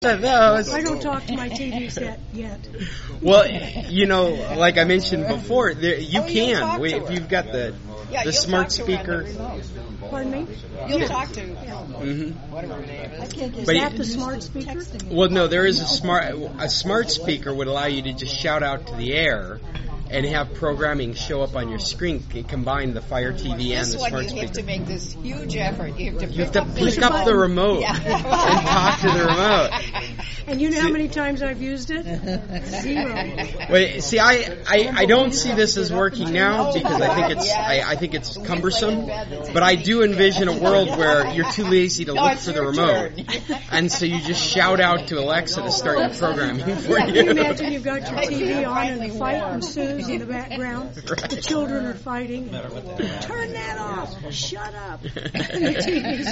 I don't talk to my TV set yet. Well, like I mentioned before, you can. If you've got the smart speaker. Pardon me? You'll talk to whatever her name is. Is that the smart speaker? Well, no, there is a smart speaker would allow you to just shout out to the air and have programming show up on your screen. Combine the Fire TV and the smart speaker. You have to make this huge effort. You have to pick up the remote and talk to the remote. And you know how many times I've used it? 0. Wait, see, I don't see this as working now because I think it's cumbersome. But I do envision a world where you're too lazy to look for the remote, and so you just shout out to Alexa to start your programming for you. Can you imagine you've got your TV on and the fight ensues in the background? Right. The children are fighting. Turn that off! Shut up! And the TV's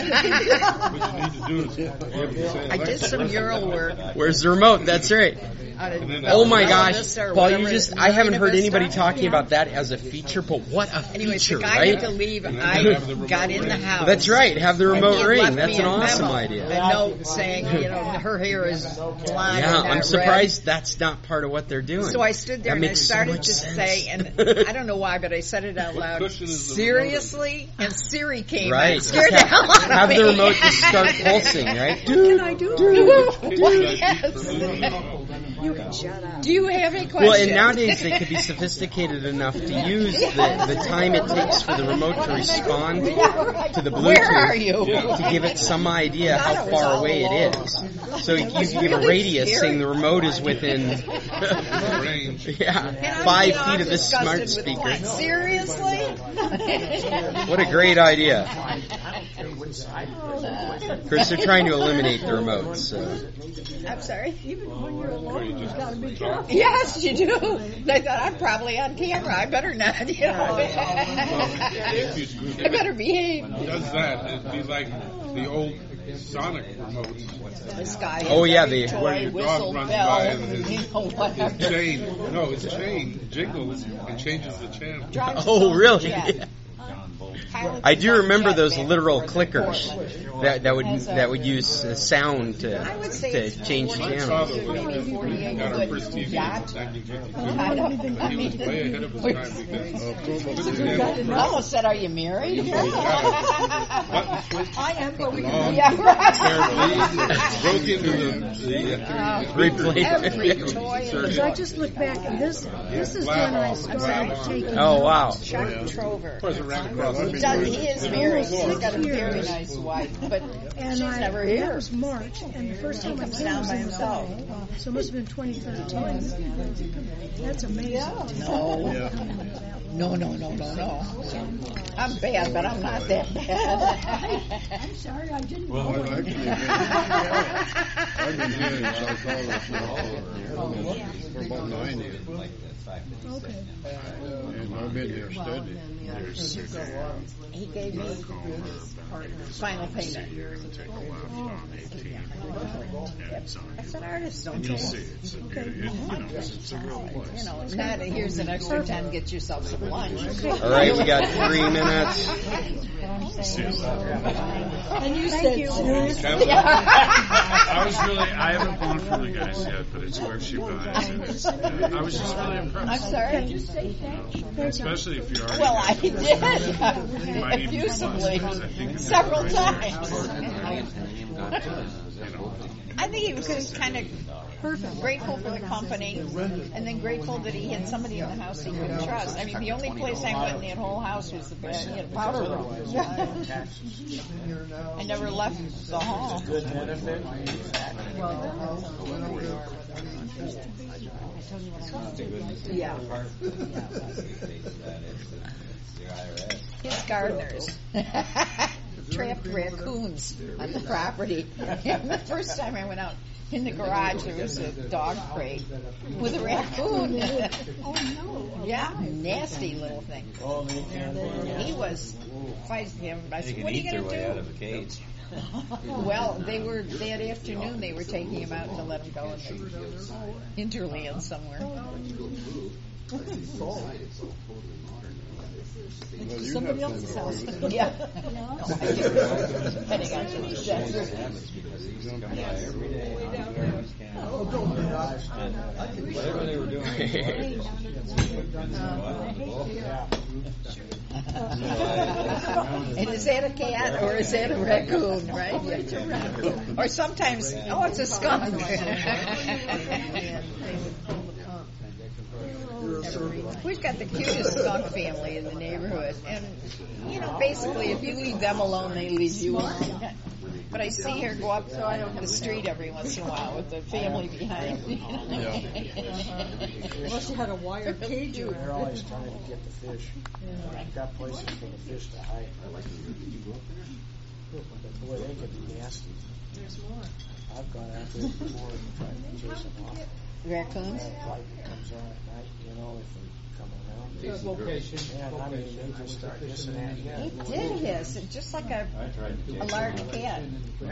I did some Euro work. Where's the remote? That's right. Oh my gosh, Paul! I haven't heard anybody talking about that as a feature, but what a feature, the guy right? had to leave. I got in the house. That's right. Have the remote ring. That's an awesome idea. A note saying, her hair is blonde. Yeah, and I'm surprised that's not part of what they're doing. So I stood there and I started to say, and I don't know why, but I said it out loud. Seriously, and Siri came. Right. And scared the hell out of me. Have the remote just start pulsing, right? What can I do? Yes. You can shut up. Do you have any questions? Well, and nowadays they could be sophisticated enough to use the time it takes for the remote to respond to the Bluetooth. Where are you? To give it some idea how far away it is. So you can give a radius saying the remote is within 5 feet of this smart speaker. Seriously? What a great idea. Of course, they're trying to eliminate the remotes. So. I'm sorry? Even when you're alone, you've got to be careful. Yes, you do. I thought I'm probably on camera. I better not, I better behave. Does that? It'd be like the old Sonic remotes. This guy where your dog runs by and his chain jiggles and changes the channel. Oh, really? Yeah. I do remember those literal clickers that would use sound to change channels. He was way ahead of his time because almost said, "Are you married?" I am, but we can. Broke into every toy. I just look back and this is when I started taking. Oh wow! Chuck Trover. Of course, it ran across. He is married. He's got a very nice wife, but she's never here. That was March, and the first time I came down by was himself. So it must have been 2013. That's amazing. No. I'm bad, but I'm not that bad. I'm sorry, I didn't know. Well, actually, I've been doing psychology for about 9 years. Okay. And I've been here studying. He gave me final payment. That's an artist, don't you? Here's an extra 10. Get yourself some lunch. All right, we got 3 minutes. And you said I haven't gone for the guys yet, but it's where she buys. And I was just really impressed. I'm sorry. Especially if you're already. Well, I did. Effusively. Several times. I think he was just kind of grateful for the company, and then grateful that he had somebody in the house he could trust. I mean, the only place I went in the whole house was the he had a powder room. I never left the hall. Yeah. His gardeners trapped raccoons on the property. And the first time I went out in the garage, there was a dog crate with a raccoon. Oh no! Yeah, nasty little thing. He was fighting him. I said, "What are you going to do?" Out of a cage. Well, that afternoon they were taking him out to let him go in the hinterland somewhere. Well, you Somebody have else's something house. to do. Yeah. No. No, I do. Depending on the desert. Oh, don't do that. Whatever they were doing. And is that a cat or is that a raccoon, right? It's a raccoon. Or sometimes, oh, it's a skunk. We've got the cutest skunk family in the neighborhood. And, basically, if you leave them alone, they leave you alone. But I see her go up the street every once in a while with the family behind. Unless you had a wire cage They're around always it. trying to get the fish. I've got places for the fish to hide. But boy, they could be nasty. There's more. I've gone after it before and tried to chase them off. Raccoons? That flight that comes on at night, if they come around. His location. Yeah, I mean, they just start hissing at you. He did hiss, just like a large cat.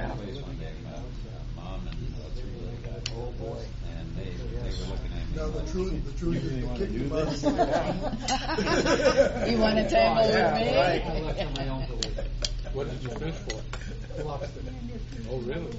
Mom and three little guys. Oh boy. And they were looking at me. No, the truth is they kicked him out. You want to tangle with me? What did you fish for? Oh, really?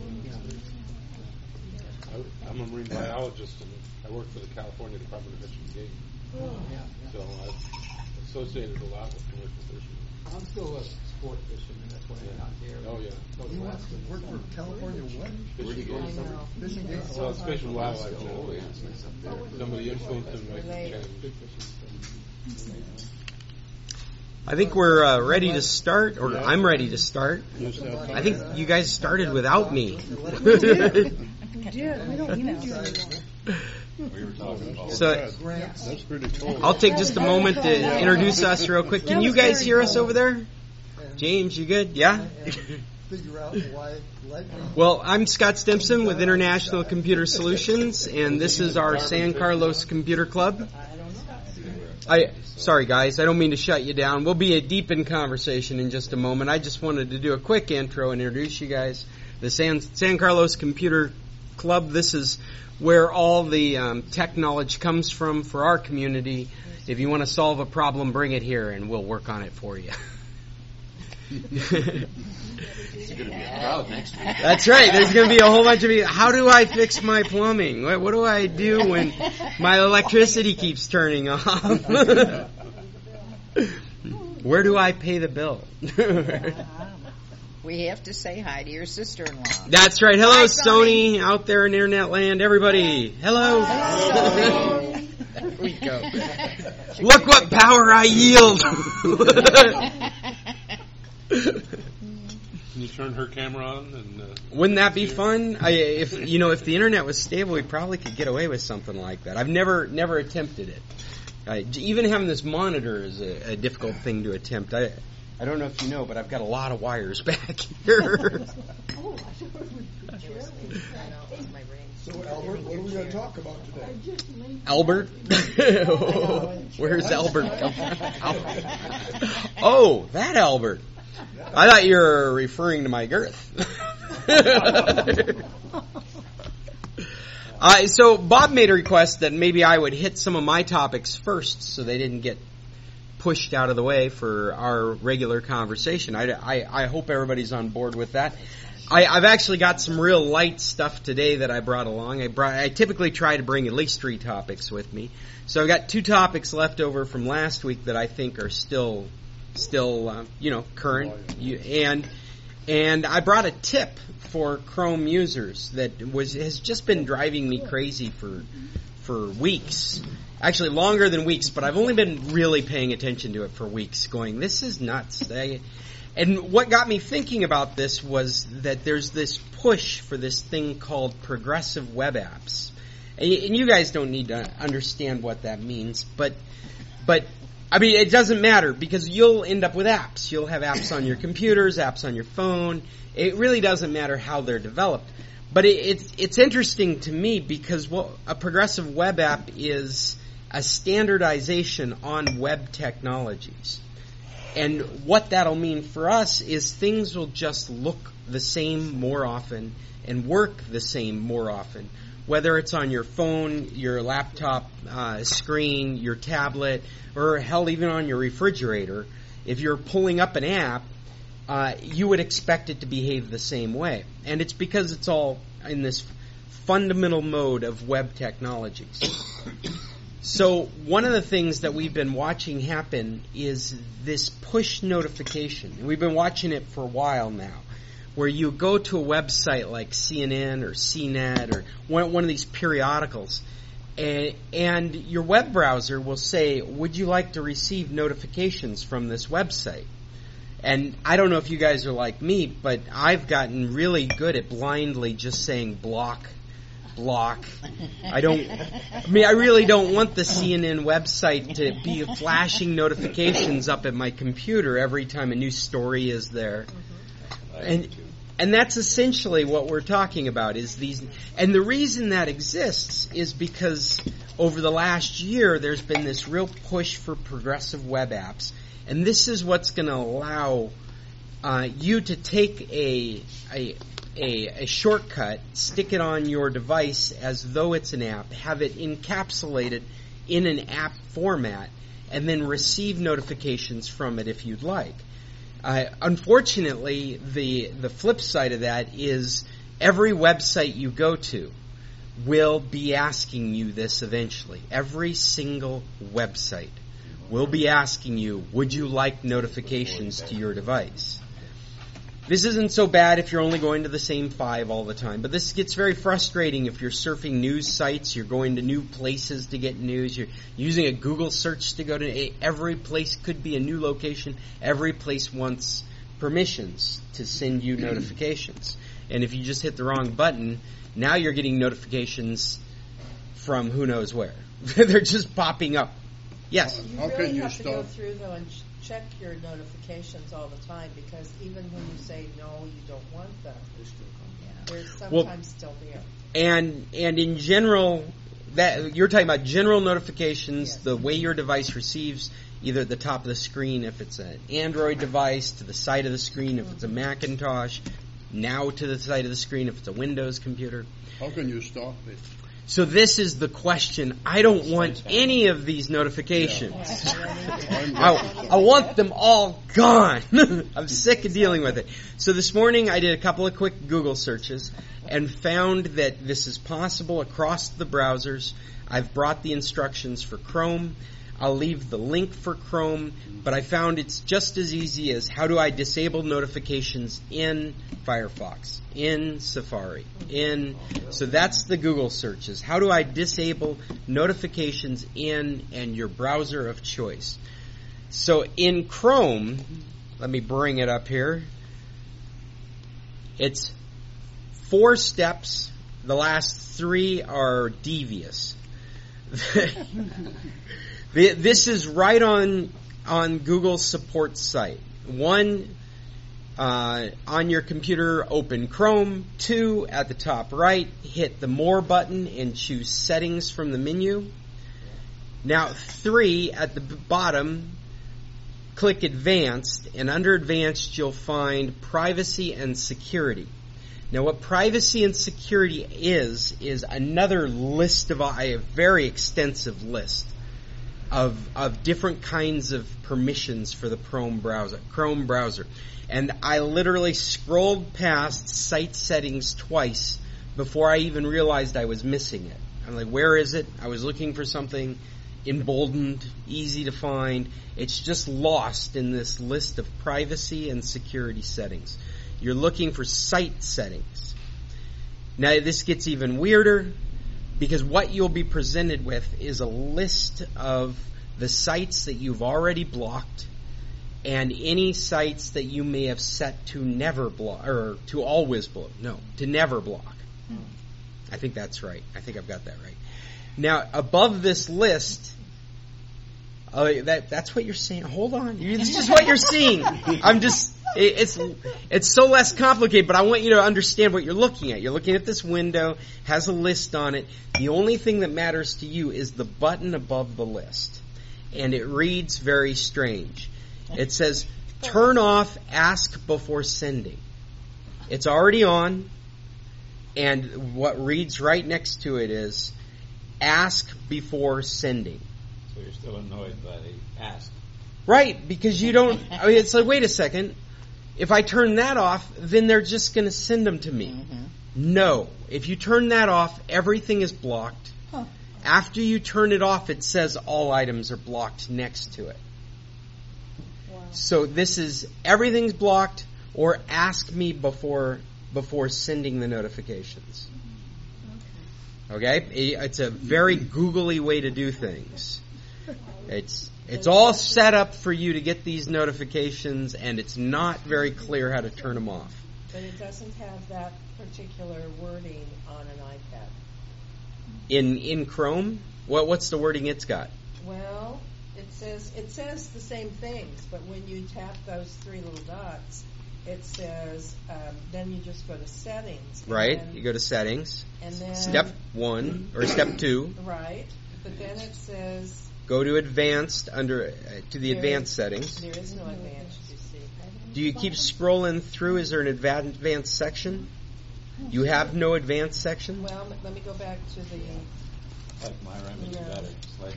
I'm a marine biologist, and I work for the California Department of Fish and Game. So I've associated a lot with commercial fishing. I'm still a sport fisherman, that's why I'm not here. Oh, yeah. You want to work for California what? Fishing game. Fishing game? Well, it's Fish and Wildlife now. Somebody influenced them to make the change. I think we're ready to start, or I'm ready to start. I think you guys started without me. We did. We don't need you anymore. We were talking about So That's pretty cool. I'll take just a moment to introduce us real quick. Can you guys hear us over there? James, you good? Yeah? Figure out why lightning. Well, I'm Scott Stimson with International Computer Solutions, and this is our San Carlos Computer Club. Sorry guys, I don't mean to shut you down. We'll be deep in conversation in just a moment. I just wanted to do a quick intro and introduce you guys. The San Carlos Computer Club, this is where all the tech knowledge comes from for our community. If you want to solve a problem, bring it here and we'll work on it for you. There's going to be a crowd next week. That's right. There's going to be a whole bunch of people. How do I fix my plumbing? What do I do when my electricity keeps turning off? Where do I pay the bill? We have to say hi to your sister-in-law. That's right. Hello, Hi, Sony, out there in internet land. Everybody, hello. There we go. Look what power I yield. Can you turn her camera on? And Wouldn't that be fun? If the internet was stable, we probably could get away with something like that. I've never attempted it. Even having this monitor is a difficult thing to attempt. I don't know if you know, but I've got a lot of wires back here. So, Albert, what are we going to talk about today? Albert? Where's Albert? Oh, that Albert. I thought you were referring to my girth. So Bob made a request that maybe I would hit some of my topics first so they didn't get pushed out of the way for our regular conversation. I hope everybody's on board with that. I've actually got some real light stuff today that I brought along. I typically try to bring at least 3 topics with me. So I've got 2 topics left over from last week that I think are still current. And I brought a tip for Chrome users that has just been driving me crazy for weeks. Actually, longer than weeks, but I've only been really paying attention to it for weeks, going, this is nuts. And what got me thinking about this was that there's this push for this thing called progressive web apps. And you guys don't need to understand what that means, but I mean, it doesn't matter because you'll end up with apps. You'll have apps on your computers, apps on your phone. It really doesn't matter how they're developed. But it's interesting to me because a progressive web app is a standardization on web technologies. And what that'll mean for us is things will just look the same more often and work the same more often. whether it's on your phone, your laptop screen, your tablet, or hell, even on your refrigerator, if you're pulling up an app, you would expect it to behave the same way. And it's because it's all in this fundamental mode of web technologies. So one of the things that we've been watching happen is this push notification. We've been watching it for a while now, where you go to a website like CNN or CNET or one of these periodicals, and your web browser will say, would you like to receive notifications from this website? And I don't know if you guys are like me, but I've gotten really good at blindly just saying block. I really don't want the CNN website to be flashing notifications up at my computer every time a new story is there. And that's essentially what we're talking about is these. And the reason that exists is because over the last year there's been this real push for progressive web apps. And this is what's going to allow you to take a shortcut, stick it on your device as though it's an app, have it encapsulated in an app format, and then receive notifications from it if you'd like. Unfortunately, the flip side of that is every website you go to will be asking you this eventually. Every single website will be asking you, would you like notifications to your device? This isn't so bad if you're only going to the same 5 all the time, but this gets very frustrating if you're surfing news sites, you're going to new places to get news, you're using a Google search to go to every place could be a new location, every place wants permissions to send you notifications. And if you just hit the wrong button, now you're getting notifications from who knows where. They're just popping up. Yes? You really have to go through, though, and check your notifications all the time, because even when you say no, you don't want them, they're sometimes still there. And in general, that you're talking about general notifications, yes. The way your device receives, either at the top of the screen if it's an Android device, to the side of the screen if it's a Macintosh, now to the side of the screen if it's a Windows computer. How can you stop it? So this is the question. I don't want any of these notifications. I want them all gone. I'm sick of dealing with it. So this morning I did a couple of quick Google searches and found that this is possible across the browsers. I've brought the instructions for Chrome. I'll leave the link for Chrome, but I found it's just as easy as how do I disable notifications in Firefox, in Safari, so that's the Google searches. How do I disable notifications in and your browser of choice? So in Chrome, let me bring it up here. It's 4 steps. The last 3 are devious. This is right on Google's support site. 1, on your computer, open Chrome. 2, at the top right, hit the More button and choose Settings from the menu. Now 3, at the bottom, click Advanced, and under Advanced you'll find Privacy and Security. Now what Privacy and Security is another list of a very extensive list of different kinds of permissions for the Chrome browser. And I literally scrolled past site settings twice before I even realized I was missing it. I'm like, where is it? I was looking for something emboldened, easy to find. It's just lost in this list of privacy and security settings. You're looking for site settings. Now this gets even weirder, because what you'll be presented with is a list of the sites that you've already blocked and any sites that you may have set to never block, or to always block. No, to never block. I think that's right. I think I've got that right. Now, above this list, that's what you're seeing. Hold on. This is what you're seeing. It's so less complicated, but I want you to understand what you're looking at. You're looking at this window, has a list on it. The only thing that matters to you is the button above the list. And it reads very strange. It says, turn off Ask Before Sending. It's already on, And what reads right next to it is, ask before sending. So you're still annoyed by the ask. Right, because you don't, I mean, it's like, wait a second. If I turn that off, then they're just going to send them to me. Mm-hmm. No. If you turn that off, everything is blocked. Huh. After you turn it off, it says all items are blocked next to it. Wow. So this is, everything's blocked, or ask me before sending the notifications. Okay? It's a very googly way to do things. It's all set up for you to get these notifications, and it's not very clear how to turn them off. But it doesn't have that particular wording on an iPad. In Chrome, what's the wording it's got? Well, it says the same things, but when you tap those three little dots, it says then you just go to settings. Right, you go to settings. And then Step 1 or Step 2. Right, but then it says go to advanced to the advanced settings. There is no advanced, you see. Do you keep scrolling through? Is there an advanced section? You have no advanced section? Well, let me go back to the... Like my remedy better,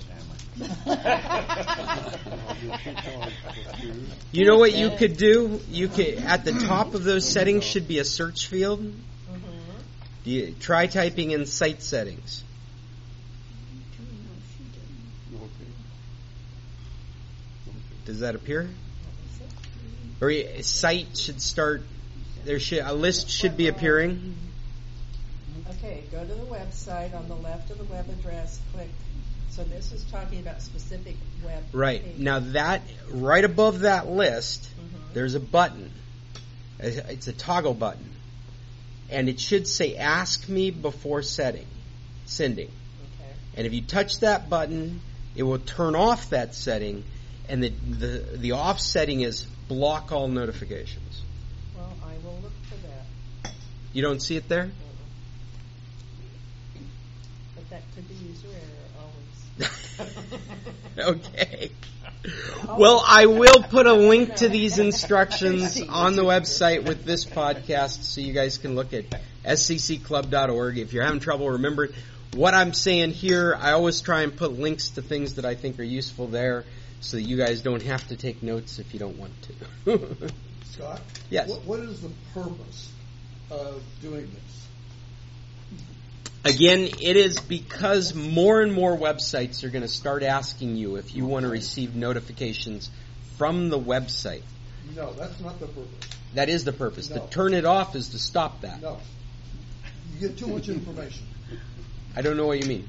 sledgehammer. You know what you could do? You could, at the top of those settings should be a search field. You try typing in site settings. Does that appear? Or site should start. A list should be appearing. Okay, go to the website. On the left of the web address, click. So this is talking about specific web. Right. page. Now that, right above that list, there's a button. It's a toggle button. And it should say ask me before sending. Okay. And if you touch that button, it will turn off that setting, and the off setting is block all notifications. Well, I will look for that. You don't see it there? But that could be user error always. Okay. Well, I will put a link to these instructions on the website with this podcast so you guys can look at scclub.org. If you're having trouble, remember what I'm saying here. I always try and put links to things that I think are useful there so that you guys don't have to take notes if you don't want to. Scott? Yes. What is the purpose of doing this? Again, it is because more and more websites are going to start asking you if you want to receive notifications from the website. No, that's not the purpose. That is the purpose. No. To turn it off is to stop that. No. You get too much information. I don't know what you mean.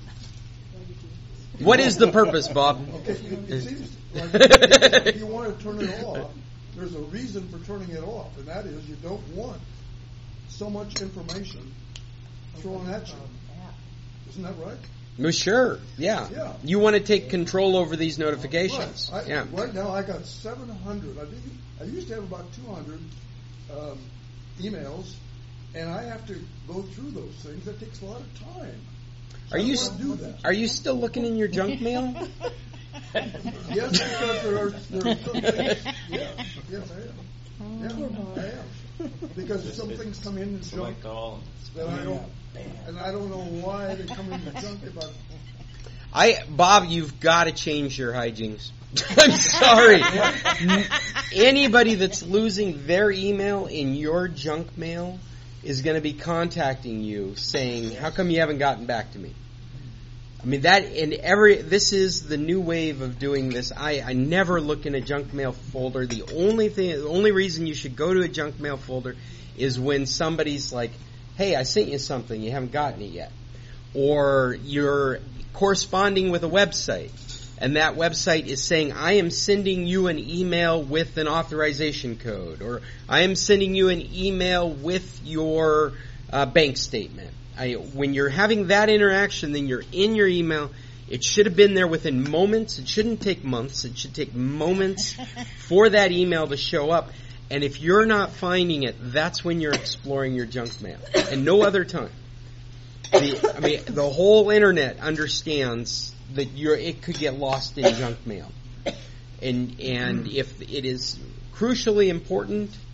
What is the purpose, Bob? Okay, it seems like if you want to turn it off, there's a reason for turning it off, and that is you don't want so much information thrown at you. Isn't that right? Well, sure, yeah. You want to take control over these notifications. Right. Right now I got 700. I used to have about 200 emails, and I have to go through those things. That takes a lot of time. So I don't want to do that. Are you still looking in your junk mail? Yes, because there are some things. Yes, I am. Yeah, I am. Because some things come in the junk that I don't know why they come in the junk. Bob, you've got to change your hijinks. I'm sorry. Anybody that's losing their email in your junk mail is going to be contacting you saying, "How come you haven't gotten back to me?" I mean, this is the new wave of doing this. I never look in a junk mail folder. The only reason you should go to a junk mail folder is when somebody's like, "Hey, I sent you something, you haven't gotten it yet." Or you're corresponding with a website, and that website is saying, "I am sending you an email with an authorization code," or "I am sending you an email with your bank statement." When you're having that interaction, then you're in your email. It should have been there within moments. It shouldn't take months. It should take moments for that email to show up. And if you're not finding it, that's when you're exploring your junk mail, and no other time. The whole internet understands that it could get lost in junk mail, and if it is crucially important,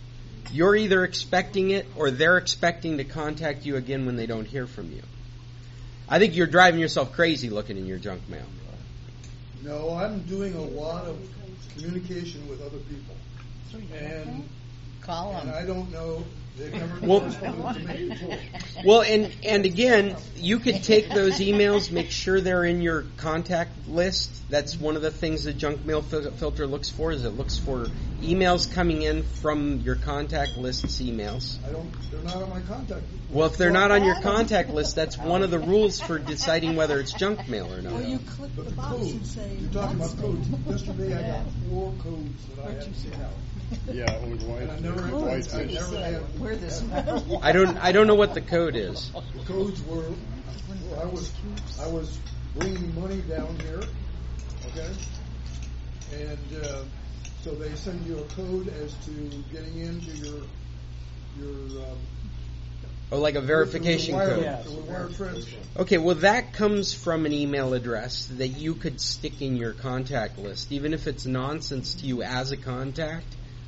You're either expecting it or they're expecting to contact you again when they don't hear from you. I think you're driving yourself crazy looking in your junk mail. No, I'm doing a lot of communication with other people. And call them. And I don't know. They've never Well, responded to me before. Well, and again, you could take those emails, make sure they're in your contact list. That's one of the things the junk mail filter looks for. Is it looks for emails coming in from your contact list's emails. They're not on my contact list. Well, if they're not on your contact list, that's one of the rules for deciding whether it's junk mail or not. Or you click the box and say, You're talking about codes. Yesterday I got 4 codes that I had to send out. Yeah, it was white. And I never had. Where this? I don't know what the code is. The codes were. I was bringing money down here, okay, and so they send you a code as to getting into your. Oh, like a verification code. Wire transfer. Okay, well that comes from an email address that you could stick in your contact list, even if it's nonsense to you as a contact.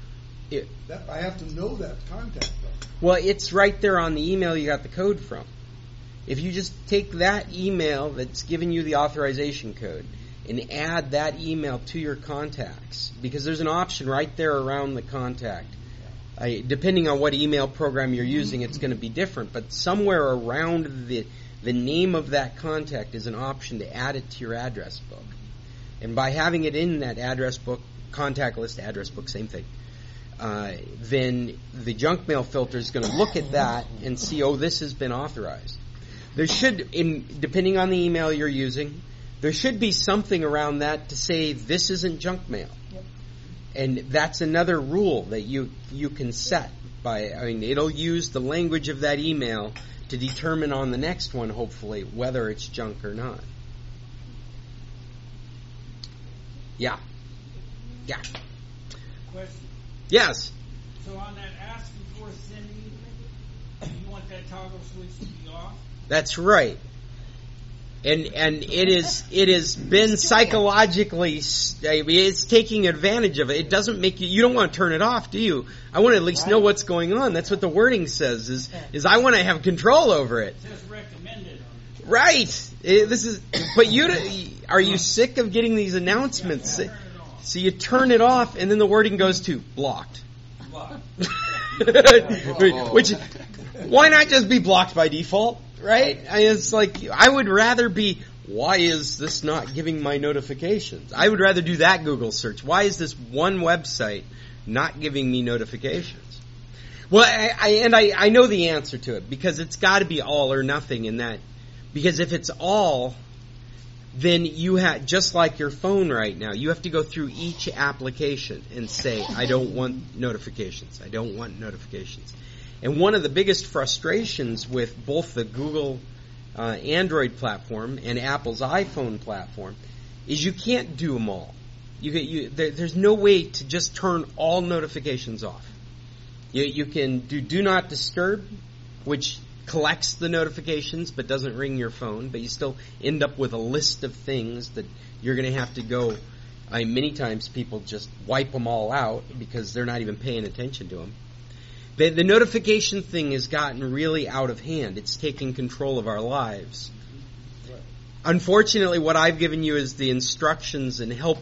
I have to know that contact though. Well, it's right there on the email you got the code from. If you just take that email that's giving you the authorization code and add that email to your contacts, because there's an option right there around the contact. Depending on what email program you're using, it's going to be different, but somewhere around the name of that contact is an option to add it to your address book. And by having it in that address book, contact list, address book, same thing, then the junk mail filter is going to look at that and see, oh, this has been authorized. There should, depending on the email you're using, there should be something around that to say this isn't junk mail. Yep. And that's another rule that you can set by, it'll use the language of that email to determine on the next one, hopefully, whether it's junk or not. Yeah. Yeah. Question. Yes. So on that ask before sending, you want that toggle switch to be off? That's right. And it has been psychologically, it's taking advantage of it. It doesn't make you don't want to turn it off, do you? I want to at least know what's going on. That's what the wording says, is I want to have control over it. It says recommended. Right. But are you sick of getting these announcements? So you turn it off, and then the wording goes to blocked. Which, why not just be blocked by default, right? It's like, I would rather be, why is this not giving my notifications? I would rather do that Google search. Why is this one website not giving me notifications? Well, I know the answer to it, because it's got to be all or nothing in that. Because if it's all, then you have, just like your phone right now, you have to go through each application and say, I don't want notifications. I don't want notifications. And one of the biggest frustrations with both the Google Android platform and Apple's iPhone platform is you can't do them all. There's no way to just turn all notifications off. You can do not disturb, which collects the notifications but doesn't ring your phone, but you still end up with a list of things that you're going to have to go. Many times people just wipe them all out because they're not even paying attention to them. The notification thing has gotten really out of hand. It's taking control of our lives. Unfortunately, what I've given you is the instructions and help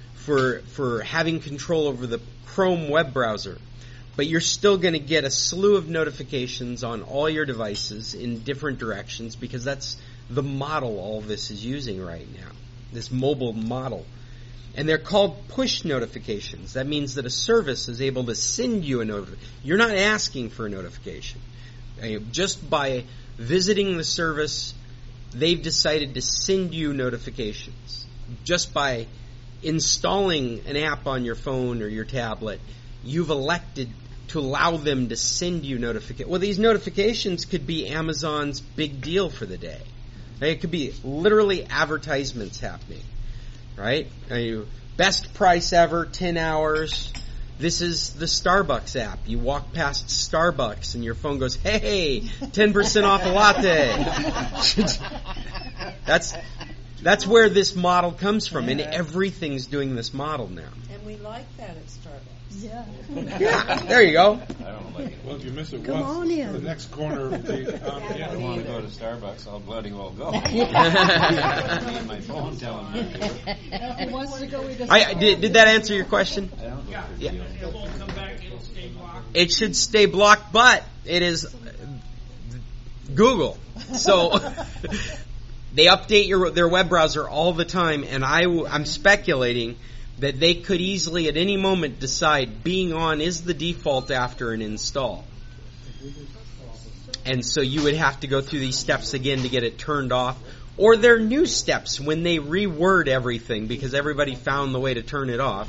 for having control over the Chrome web browser. But you're still going to get a slew of notifications on all your devices in different directions, because that's the model all of this is using right now, this mobile model. And they're called push notifications. That means that a service is able to send you a notification. You're not asking for a notification. Just by visiting the service, they've decided to send you notifications. Just by installing an app on your phone or your tablet, you've elected to allow them to send you notifications. Well, these notifications could be Amazon's big deal for the day. It could be literally advertisements happening, right? Best price ever, 10 hours. This is the Starbucks app. You walk past Starbucks and your phone goes, hey, 10% off a latte. That's where this model comes from, and everything's doing this model now. And we like that at Starbucks. Yeah. Yeah, there you go. I don't like it. Well, if you miss it Come once, on in. the next corner of the I don't want to go to Starbucks. I'll bloody well go. I need my phone telling me. If he wants to go, he doesn't. Did that answer your question? I don't know. Yeah. It won't come back. It'll stay blocked. It should stay blocked, but it is Google. So they update their web browser all the time, and I'm speculating that they could easily at any moment decide being on is the default after an install. And so you would have to go through these steps again to get it turned off. Or there are new steps when they reword everything because everybody found the way to turn it off.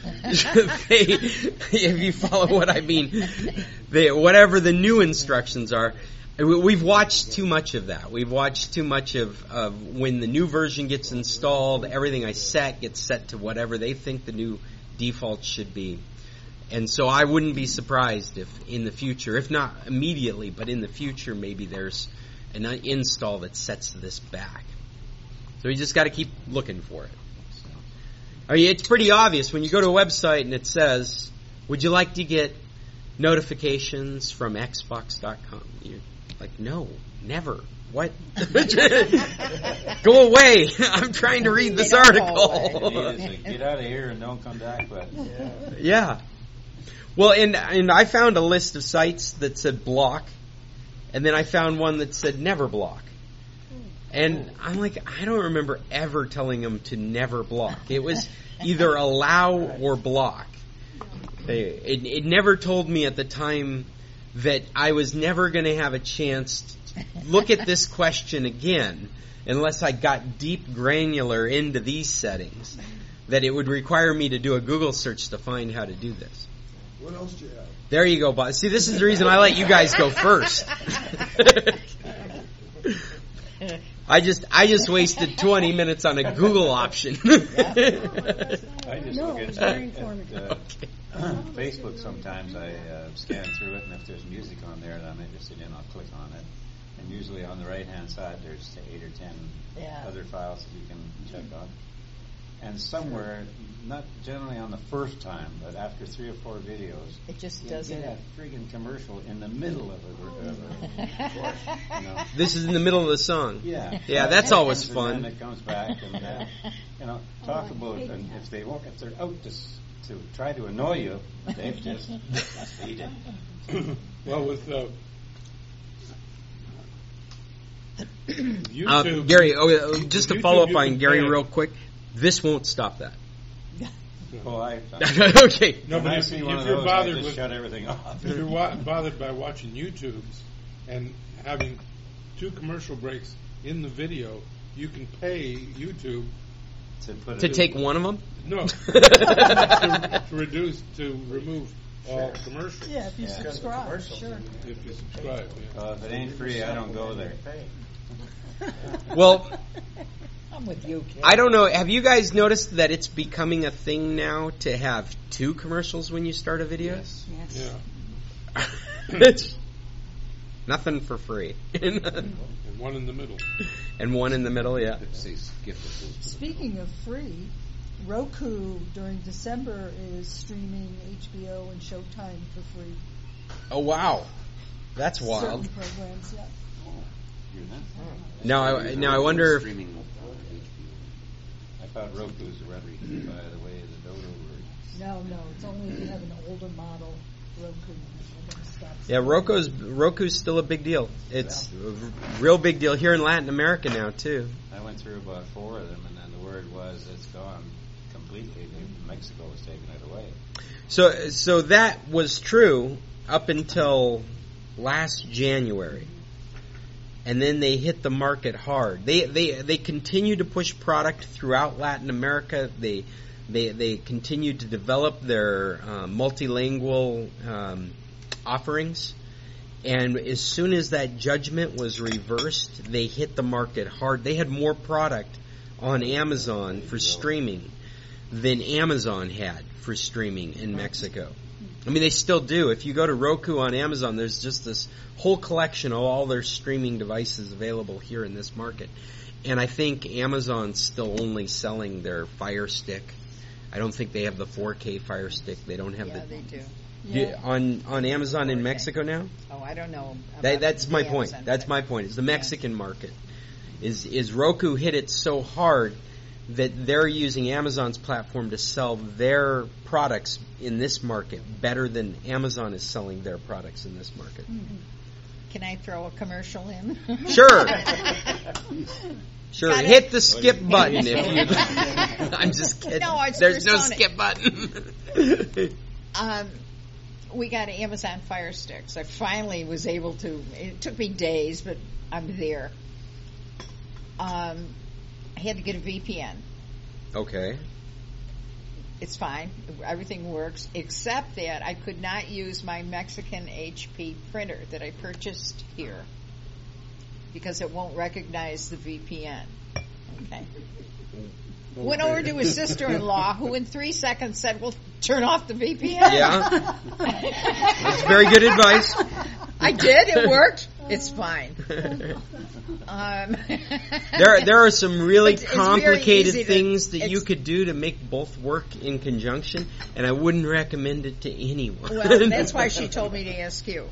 If you follow what I mean, whatever the new instructions are. We've watched too much of that. We've watched too much of when the new version gets installed, everything I set gets set to whatever they think the new default should be. And so I wouldn't be surprised if in the future, if not immediately, but in the future, maybe there's an install that sets this back. So you just got to keep looking for it. I mean, it's pretty obvious when you go to a website and it says, would you like to get notifications from Xbox.com? You're like, no, never. What? Go away. I'm trying to read this article. Get out of here and don't come back. But yeah. Well, and I found a list of sites that said block, and then I found one that said never block. And I'm like, I don't remember ever telling them to never block. It was either allow or block. It never told me at the time that I was never going to have a chance to look at this question again unless I got deep granular into these settings, that it would require me to do a Google search to find how to do this. What else do you have? There you go, Bob. See, this is the reason I let you guys go first. I just wasted 20 minutes on a Google option. I just look at Facebook sometimes. I scan through it, and if there's music on there that I'm interested in, I'll click on it. And usually on the right-hand side, there's 8 or 10 other files that you can check on. And somewhere, not generally on the first time, but after 3 or 4 videos, it just does it. Get a friggin' commercial in the middle of a course. You know? This is in the middle of the song. Yeah, that's always fun. And then it comes back, and talk about, and if they're out to try to annoy you, they've just eat it. Well, with YouTube, Gary, just to follow up on Gary real quick, this won't stop that. Well, okay. No, but if you're bothered with, shut everything off. If you're bothered by watching YouTubes and having 2 commercial breaks in the video, you can pay YouTube to take one of them. No, to remove all commercials. Yeah, if you subscribe, sure. If you subscribe, if it ain't free, I don't go there. Well, I'm with you, kid. I don't know. Have you guys noticed that it's becoming a thing now to have 2 commercials when you start a video? Yes. Yeah. It's nothing for free. And one in the middle. And one in the middle, yeah. Speaking of free, Roku during December is streaming HBO and Showtime for free. Oh, wow. That's wild. Certain programs, yeah. Now I wonder if... I thought Roku's running by the way of the dodo bird. No, it's only if you have an older model Roku. Yeah, Roku's still a big deal. It's a real big deal here in Latin America now, too. I went through about 4 of them, and then the word was it's gone completely. Mexico was taking it away. So that was true up until last January. And then they hit the market hard. They continue to push product throughout Latin America. They continue to develop their multilingual offerings. And as soon as that judgment was reversed, they hit the market hard. They had more product on Amazon for streaming than Amazon had for streaming in Mexico. I mean, they still do. If you go to Roku on Amazon, there's just this whole collection of all their streaming devices available here in this market. And I think Amazon's still only selling their Fire Stick I don't think they have the 4K Fire Stick. They don't have they do. On Amazon in Mexico now? Oh, I don't know. That's my point. That's my point. Is the Mexican market is Roku hit it so hard that they're using Amazon's platform to sell their products in this market better than Amazon is selling their products in this market. Can I throw a commercial in? Sure. Sure. Hit the skip button if you. I'm just kidding. No, there's no skip button. We got Amazon Fire Sticks. I finally was able to. It took me days, but I'm there. I had to get a VPN. Okay. It's fine. Everything works, except that I could not use my Mexican HP printer that I purchased here because it won't recognize the VPN. Okay. Went over to his sister-in-law, who in 3 seconds said, well, turn off the VPN. Yeah. That's very good advice. I did. It worked. It's fine. There are some really complicated things that you could do to make both work in conjunction, and I wouldn't recommend it to anyone. Well, that's why she told me to ask you.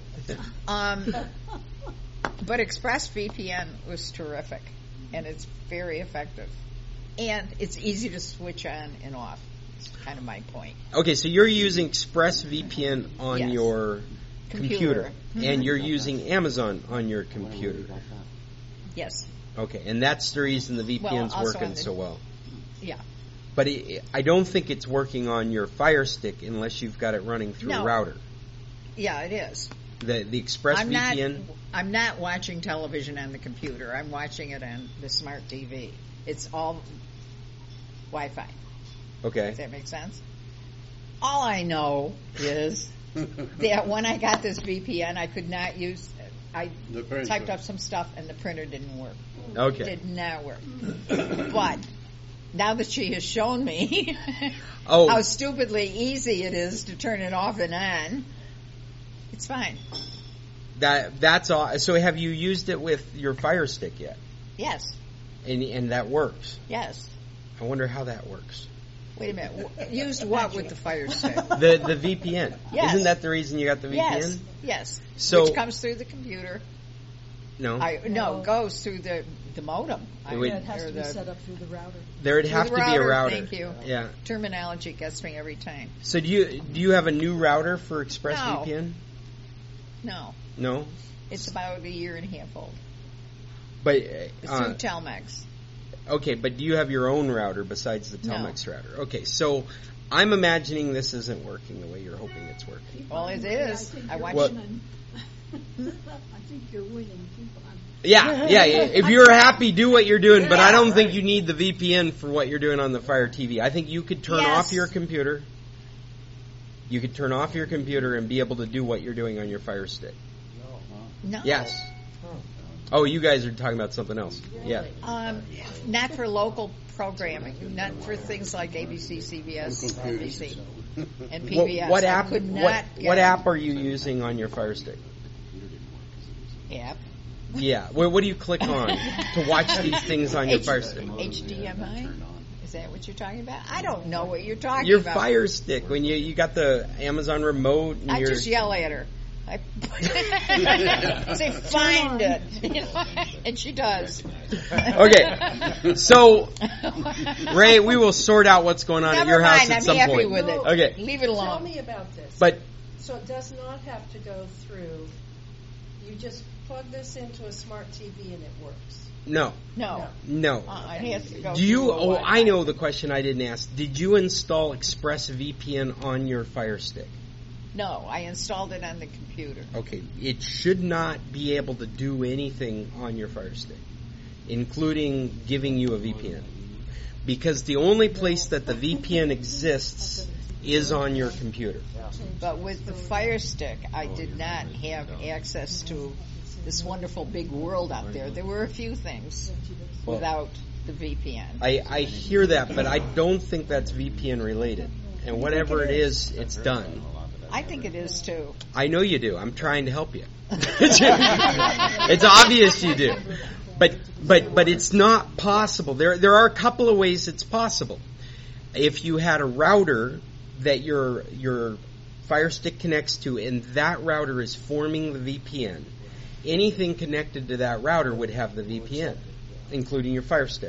But ExpressVPN was terrific, and it's very effective. And it's easy to switch on and off. It's kind of my point. Okay, so you're using ExpressVPN on your computer. And you're using Amazon on your computer. Yes. Okay, and that's the reason the VPN's working so well. Yeah. But I don't think it's working on your Fire Stick unless you've got it running through a router. Yeah, it is. The ExpressVPN? I'm not watching television on the computer. I'm watching it on the smart TV. It's all Wi-Fi. Okay. Does that make sense? All I know is that when I got this VPN, I could not use. I typed up some stuff and the printer didn't work. Okay. It did not work. But now that she has shown me how stupidly easy it is to turn it off and on, it's fine. That's all. So have you used it with your Fire Stick yet? Yes. And that works? Yes. I wonder how that works. Wait a minute. Used what with the Fire Stick? The VPN. Yes. Isn't that the reason you got the VPN? Yes. So, which comes through the computer. No. No, goes through the modem. It has to be set up through the router. There would have to be a router. Thank you. Yeah. Terminology gets me every time. So do you have a new router for ExpressVPN? No. No? It's about a year and a half old. But it's through Telmex. Okay, but do you have your own router besides the Telmex router? Okay, so I'm imagining this isn't working the way you're hoping it's working. Well, it is. I think you're winning. Keep on. Yeah. If you're happy, do what you're doing, but I don't think you need the VPN for what you're doing on the Fire TV. I think you could turn off your computer. You could turn off your computer and be able to do what you're doing on your Fire Stick. No. Yes. Oh, you guys are talking about something else. Yeah. Not for local programming. Not for things like ABC, CBS, NBC, and PBS. What app are you using on your Fire Stick? App. Yeah. What do you click on to watch these things on your Fire Stick? HDMI. Is that what you're talking about? I don't know what you're talking about. Your Fire Stick, when you got the Amazon remote. And I just yell at her. I say, find it. And she does. Okay. So, Ray, we will sort out what's going on at your house at some point. I'm happy with it. Okay. Leave it alone. Tell me about this. So it does not have to go through. You just plug this into a smart TV and it works. No. It has to go I know the question I didn't ask. Did you install ExpressVPN on your Fire Stick? No, I installed it on the computer. Okay, it should not be able to do anything on your Fire Stick, including giving you a VPN. Because the only place that the VPN exists is on your computer. But with the Fire Stick, I did not have access to this wonderful big world out there. There were a few things without the VPN. I hear that, but I don't think that's VPN related. And whatever it is, it's done. I think it is too. I know you do. I'm trying to help you. It's obvious you do. But it's not possible. There are a couple of ways it's possible. if you had a router that your Fire Stick connects to, and that router is forming the VPN, anything connected to that router would have the VPN, including your Fire Stick.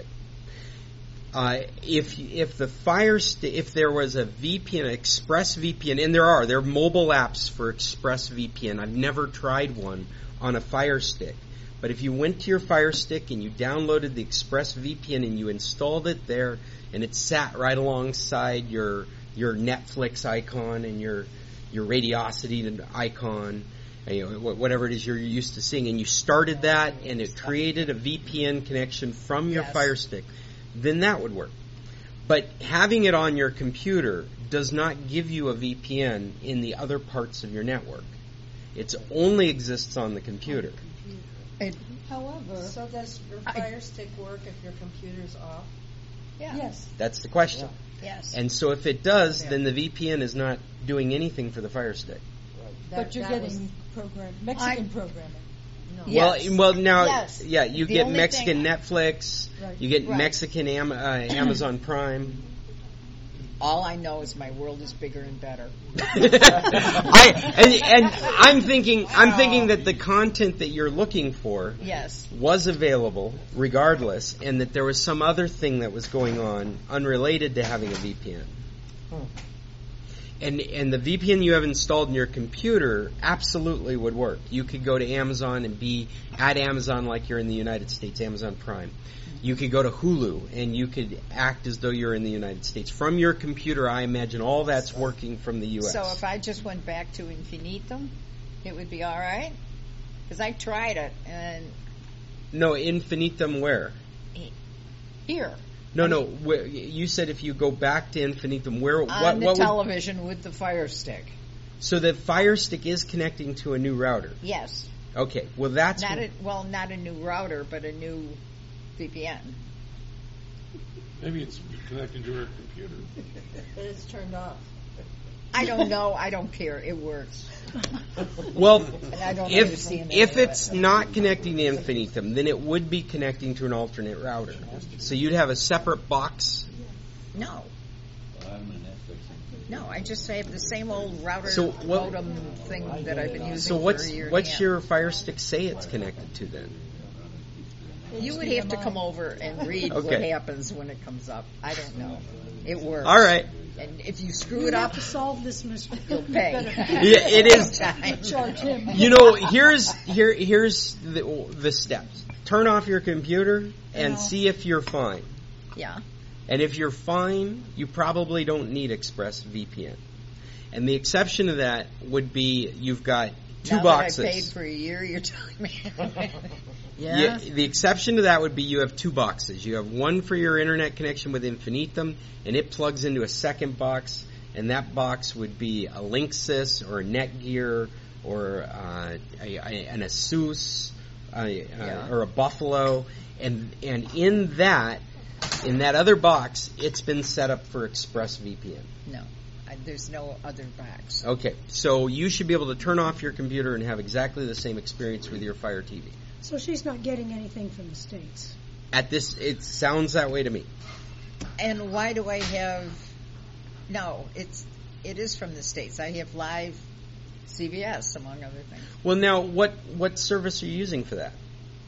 If there was a VPN, Express VPN, and there are mobile apps for Express VPN. I've never tried one on a Fire Stick, but if you went to your Fire Stick and you downloaded the Express VPN and you installed it there, and it sat right alongside your Netflix icon and your Radiosity icon, whatever it is you're used to seeing, and you started that and it created a VPN connection from your Fire Stick, then that would work. But having it on your computer does not give you a VPN in the other parts of your network. It only exists on the computer. However, so does your Fire Stick work if your computer's off? Yeah. Yes. That's the question. Yes. And so if it does, then the VPN is not doing anything for the Fire Stick. But you're getting Mexican programming. No. Yes. Well, now, Yes. yeah, you The get only Mexican thing- Netflix, Right. you get Right. Mexican Amazon Prime. All I know is my world is bigger and better. I'm thinking that the content that you're looking for Yes. was available regardless, and that there was some other thing that was going on unrelated to having a VPN. And the VPN you have installed in your computer absolutely would work. You could go to Amazon and be at Amazon like you're in the United States, Amazon Prime. You could go to Hulu and you could act as though you're in the United States. From your computer, I imagine all that's working from the U.S. So if I just went back to Infinitum, it would be all right? Because I tried it, and No, Infinitum where? here. No. You said if you go back to Infinitum, where? On the what television with the Fire Stick. So the Fire Stick is connecting to a new router. Yes. Okay. Well, that's Not a new router, but a new VPN. Maybe it's connecting to her computer. But it's turned off. I don't know. I don't care. It works. well. And I don't If understand it's not connecting to Infinitum, then it would be connecting to an alternate router. So you'd have a separate box. No. I'm a Netflix. No, I just have the same old router what- modem thing that I've been using So for a year. what's your Fire Stick say it's connected to then? You would have to come over and read what Okay. happens when it comes up. I don't know. It works. All right. And if you screw You it have up, to solve this mystery. you'll pay. Yeah, it is. Charge him. You know, here's the steps. Turn off your computer and see if you're fine. Yeah. And if you're fine, you probably don't need ExpressVPN. And the exception to that would be you've got two now boxes. That I paid for a year, you're telling me. Yeah. The exception to that would be you have two boxes. You have one for your internet connection with Infinitum, and it plugs into a second box, and that box would be a Linksys or a Netgear or an Asus or a Buffalo, and in that other box, it's been set up for ExpressVPN. No. There's no other box. Okay, so you should be able to turn off your computer and have exactly the same experience with your Fire TV. So she's not getting anything from the States. It sounds that way to me. And why do I have... No, it is from the States. I have live CBS, among other things. Well, now, what service are you using for that?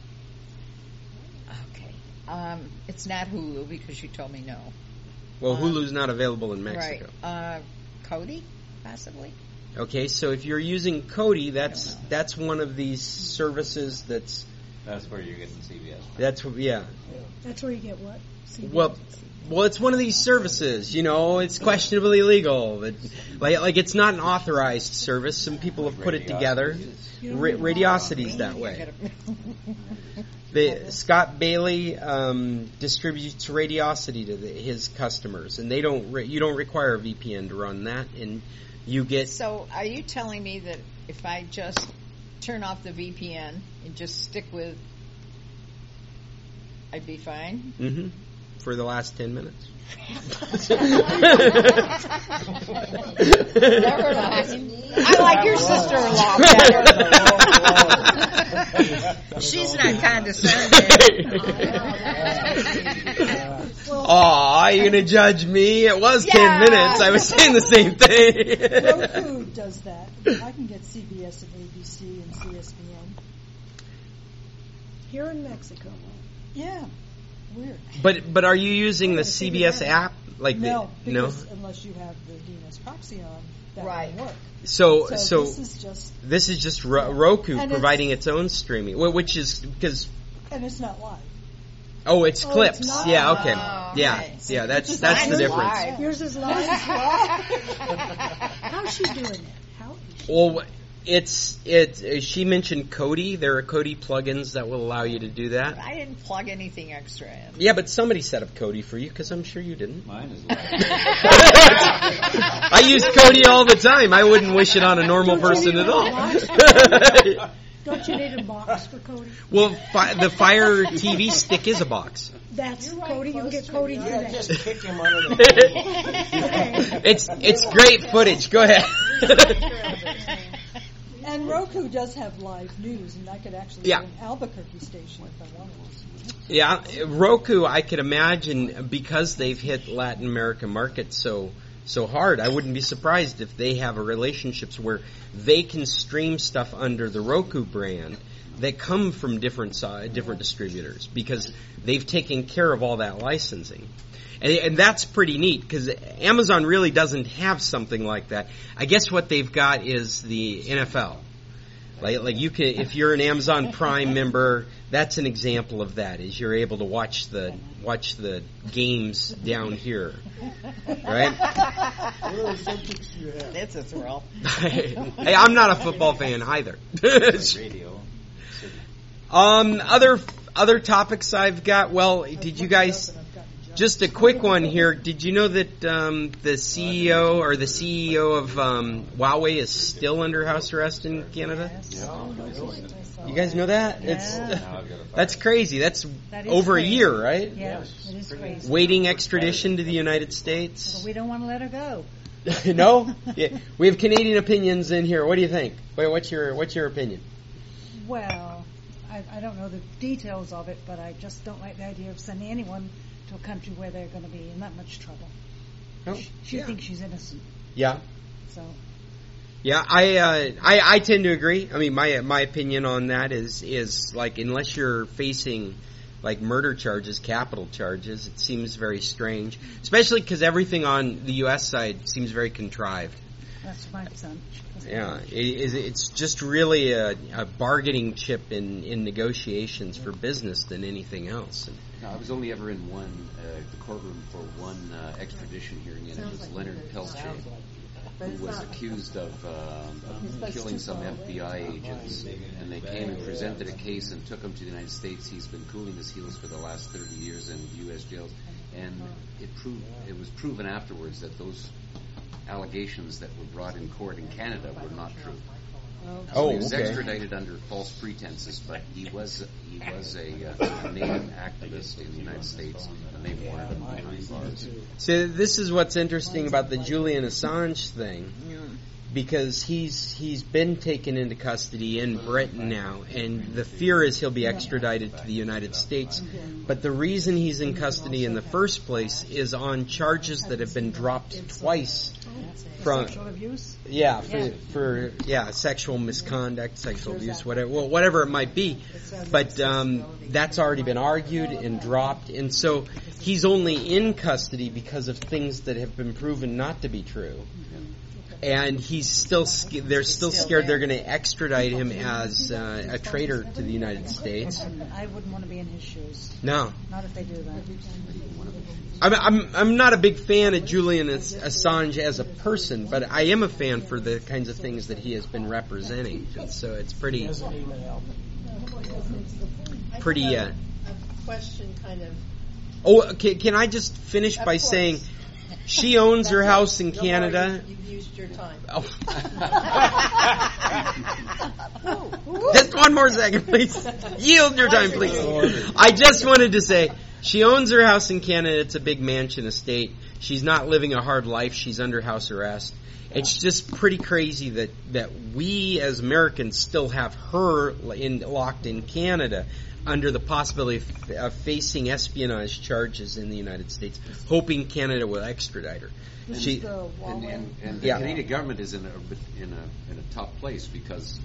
Okay. It's not Hulu, because you told me no. Well, Hulu's not available in Mexico. Right. Kodi, possibly? Okay, so if you're using Kodi, that's one of these services that's where you're getting CBS. That's where you get what? CBS. Well, it's one of these services. You know, it's questionably illegal. Like it's not an authorized service. Some people have put it together. Radiosity's that way. Scott Bailey distributes Radiosity to his customers, and you don't require a VPN to run that, and you get. So, are you telling me that if I just turn off the VPN and just stick with, I'd be fine? Mm-hmm. For the last 10 minutes. Never mind. I like your sister-in-law better. She's not condescending. Well, Aw, are you going to judge me? It was 10 minutes. I was saying the same thing. Roku does that. I can get CBS and ABC and CSBN. Here in Mexico. Yeah. Weird. But are you using the CBS app? No, because unless you have the DNS proxy on, that won't work. So this is just Roku providing its own streaming, which is because. And it's not live. Oh, it's clips. It's yeah, okay. Oh, Yeah, that's the difference. Yours is live. How's she doing it? Well, she mentioned Kodi. There are Kodi plugins that will allow you to do that. I didn't plug anything extra in. Yeah, but somebody set up Kodi for you, because I'm sure you didn't. Mine is live. I use Kodi all the time. I wouldn't wish it on a normal person at all. Don't you need a box for Kodi? Well, the Fire TV stick is a box. That's Kodi. You can get Kodi for that. Just kick him under the It's great footage. Go ahead. And Roku does have live news, and I could actually do an Albuquerque station if I wanted to. Yeah, Roku, I could imagine, because they've hit Latin American markets so hard, I wouldn't be surprised if they have relationships where they can stream stuff under the Roku brand that come from different distributors, because they've taken care of all that licensing. And that's pretty neat, because Amazon really doesn't have something like that. I guess what they've got is the NFL. Like you can, if you're an Amazon Prime member, that's an example of that. Is you're able to watch the games down here, right? It's a thrill. Hey, I'm not a football fan either. Radio. Other topics I've got. Well, did you guys? Just a quick one here. Did you know that the CEO of Huawei is still under house arrest in Canada? You guys know that? That's crazy. That's over a year, right? Yeah, it is crazy. Waiting extradition to the United States. But we don't want to let her go. No? Yeah. We have Canadian opinions in here. What do you think? What's your opinion? Well, I don't know the details of it, but I just don't like the idea of sending anyone to a country where they're going to be in that much trouble. Oh, she thinks she's innocent. Yeah. So. Yeah, I tend to agree. I mean, my opinion on that is like, unless you're facing like murder charges, capital charges, it seems very strange. Especially because everything on the U.S. side seems very contrived. That's my son. Yeah, it's just really a bargaining chip in negotiations for business than anything else. No, I was only ever in the courtroom for one extradition hearing, and it was Leonard Peltier, who was accused of killing some FBI agents, and they came and presented a case and took him to the United States. He's been cooling his heels for the last 30 years in U.S. jails, and it was proven afterwards that those allegations that were brought in court in Canada were not true. So he was extradited under false pretenses, but he was a Native activist in the United States, and they wanted him behind bars. So this is what's interesting about the Julian Assange thing, because he's been taken into custody in Britain now, and the fear is he'll be extradited to the United States. But the reason he's in custody in the first place is on charges that have been dropped twice. From sexual abuse? Yeah, for sexual misconduct, sexual abuse, whatever it might be. But that's already been argued and dropped, and so he's only in custody because of things that have been proven not to be true. And they're still scared they're going to extradite him as a traitor to the United States. I wouldn't want to be in his shoes. No. Not if they do that. I'm not a big fan of Julian Assange as a person, but I am a fan for the kinds of things that he has been representing. And so it's pretty. A question, kind of. Oh, okay, can I just finish by saying she owns her house in Canada? You've used your time. Oh. Just one more second, please. Yield your time, please. I just wanted to say, she owns her house in Canada. It's a big mansion estate. She's not living a hard life. She's under house arrest. It's just pretty crazy that we as Americans still have her locked in Canada. under the possibility of facing espionage charges in the United States, hoping Canada will extradite her. And the Canadian government is in a tough place because,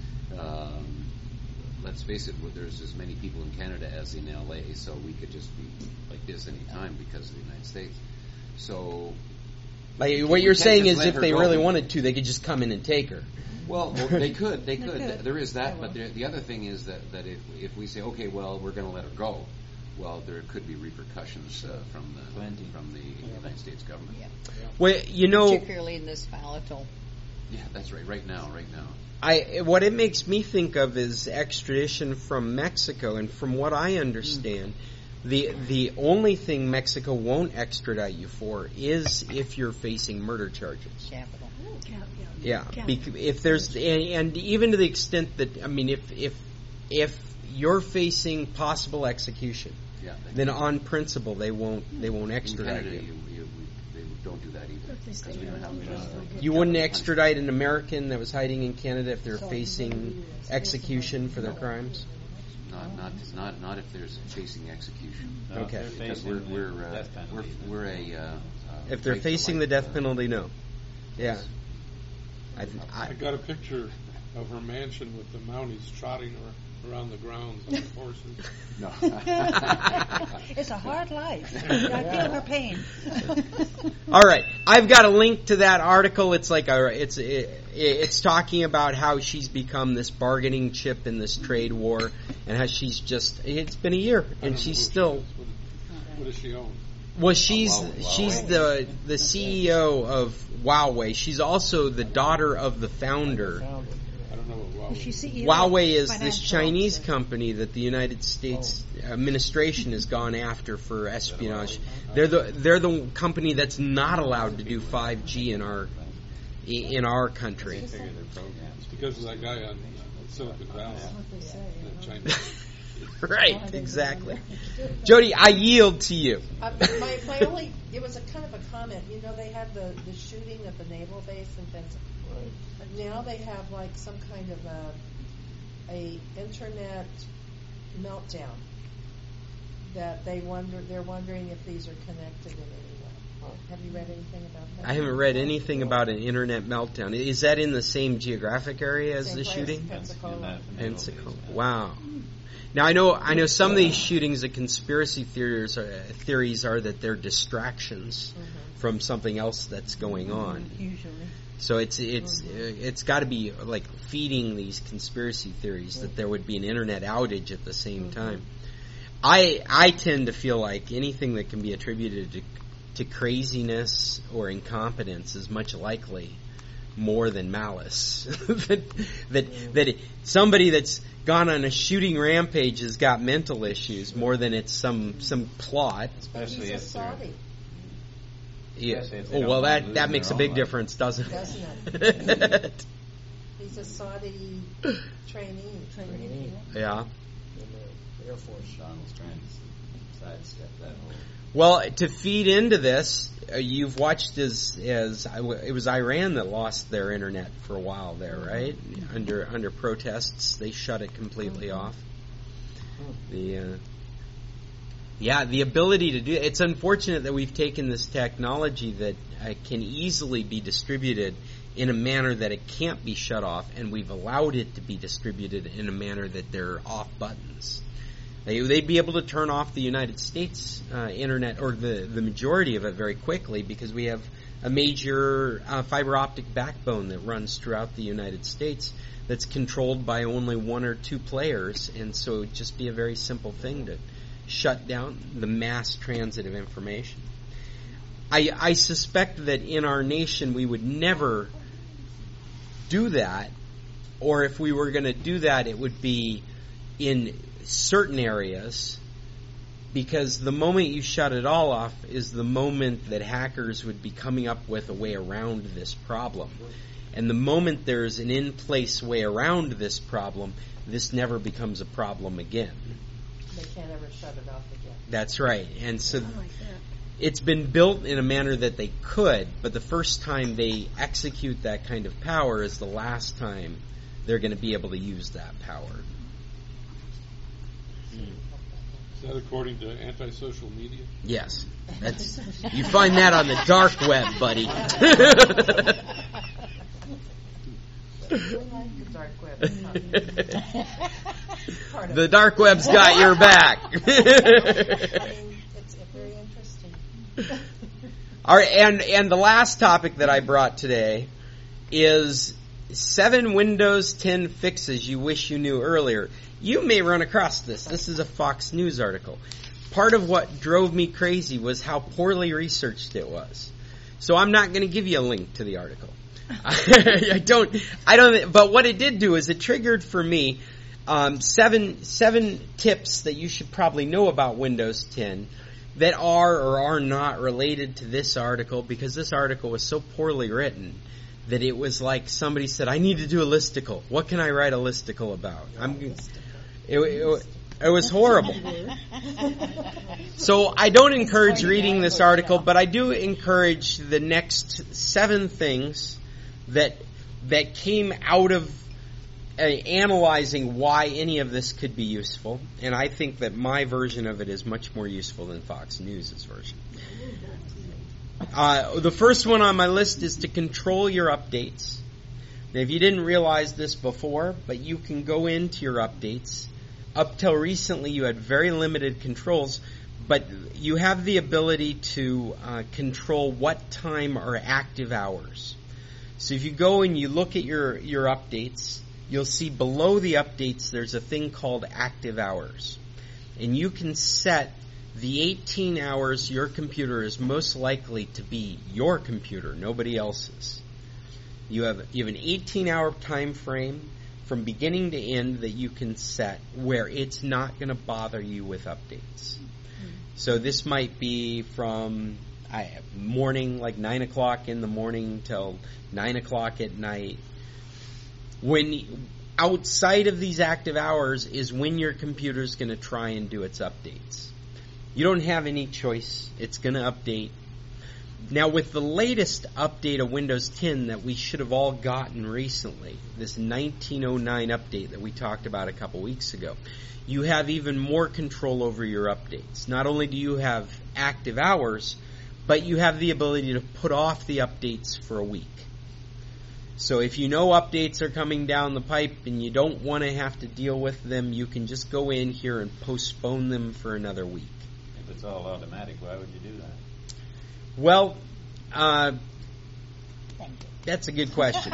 let's face it, there's as many people in Canada as in LA, so we could just be like this any time because of the United States. So, like, what you're saying is, if they really wanted to, they could just come in and take her. Well, they could. There is that, but the other thing is that if we say, okay, well, we're going to let her go, well, there could be repercussions from the United States government. Yeah. Well, particularly in this volatile. Yeah, that's right. Right now. What it makes me think of is extradition from Mexico, and from what I understand, the only thing Mexico won't extradite you for is if you're facing murder charges. Capital. Yeah, if there's and even to the extent that if you're facing possible execution, then on principle they won't extradite you. They don't do that either because we don't have. You wouldn't extradite an American that was hiding in Canada if they're facing execution for their crimes. Not if they're facing execution. No, okay, because we're a. If they're facing the death penalty, no. Yeah. I got a picture of her mansion with the Mounties trotting her around the grounds on the horses. No. It's a hard life. I feel her pain. All right, I've got a link to that article. It's like it's talking about how she's become this bargaining chip in this trade war, and how it's been a year and she's still. What does she own? Well, she's the CEO of Huawei. She's also the daughter of the founder. I don't know what Huawei is. Huawei is this Chinese company that the United States administration has gone after for espionage. They're the company that's not allowed to do 5G in our country. It's because of that guy on Silicon Valley. China. Right, exactly. Jody, I yield to you. It was a kind of a comment. They had the shooting at the naval base in Pensacola. Right. Now they have like some kind of a internet meltdown that they're wondering if these are connected in any way. Have you read anything about that? I haven't read anything about an internet meltdown. Is that in the same geographic area as the shooting? Pensacola. Wow. Now I know some of these shootings, the conspiracy theories are that they're distractions from something else that's going on. Usually. So it's got to be like feeding these conspiracy theories that there would be an internet outage at the same time. I tend to feel like anything that can be attributed to craziness or incompetence is much likely more than malice. that somebody that's gone on a shooting rampage has got mental issues more than it's some plot. Especially if they're. Yeah. Oh well, that makes a big difference, doesn't it? He's a Saudi trainee. Yeah. In the Air Force, Donald's trying to sidestep that whole. Well, to feed into this, you've watched as it was Iran that lost their internet for a while there, right? Under protests, they shut it completely off. The ability to do it's unfortunate that we've taken this technology that can easily be distributed in a manner that it can't be shut off, and we've allowed it to be distributed in a manner that they're off buttons. They'd be able to turn off the United States internet, or the majority of it, very quickly, because we have a major fiber optic backbone that runs throughout the United States that's controlled by only one or two players, and so it would just be a very simple thing to shut down the mass transit of information. I suspect that in our nation we would never do that, or if we were going to do that, it would be in certain areas, because the moment you shut it all off is the moment that hackers would be coming up with a way around this problem. And the moment there's an in-place way around this problem, this never becomes a problem again. They can't ever shut it off again. That's right. And so it's been built in a manner that they could, but the first time they execute that kind of power is the last time they're going to be able to use that power. that according to antisocial media? Yes. You find that on the dark web, buddy. The dark web's got your back. It's very interesting. All right, and the last topic that I brought today is 7 Windows 10 fixes you wish you knew earlier. You may run across this. This is a Fox News article. Part of what drove me crazy was how poorly researched it was. So I'm not going to give you a link to the article. I don't. But what it did do is it triggered for me 7 tips that you should probably know about Windows 10 that are or are not related to this article, because this article was so poorly written that it was like somebody said, "I need to do a listicle. What can I write a listicle about?" It was horrible. So I don't encourage reading this article, but I do encourage the next 7 things that came out of analyzing why any of this could be useful. And I think that my version of it is much more useful than Fox News' version. The first one on my list is to control your updates. Now, if you didn't realize this before, but you can go into your updates. Up till recently, you had very limited controls, but you have the ability to control what time are active hours. So if you go and you look at your updates, you'll see below the updates there's a thing called active hours. And you can set the 18 hours your computer is most likely to be your computer, nobody else's. You have an 18-hour time frame from beginning to end that you can set where it's not going to bother you with updates. So this might be from morning, like 9 o'clock in the morning till 9 o'clock at night. When outside of these active hours is when your computer's going to try and do its updates. You don't have any choice. It's going to update. Now, with the latest update of Windows 10 that we should have all gotten recently, this 1909 update that we talked about a couple weeks ago, you have even more control over your updates. Not only do you have active hours, but you have the ability to put off the updates for a week. So if you know updates are coming down the pipe and you don't want to have to deal with them, you can just go in here and postpone them for another week. If it's all automatic, why would you do that? Well, that's a good question.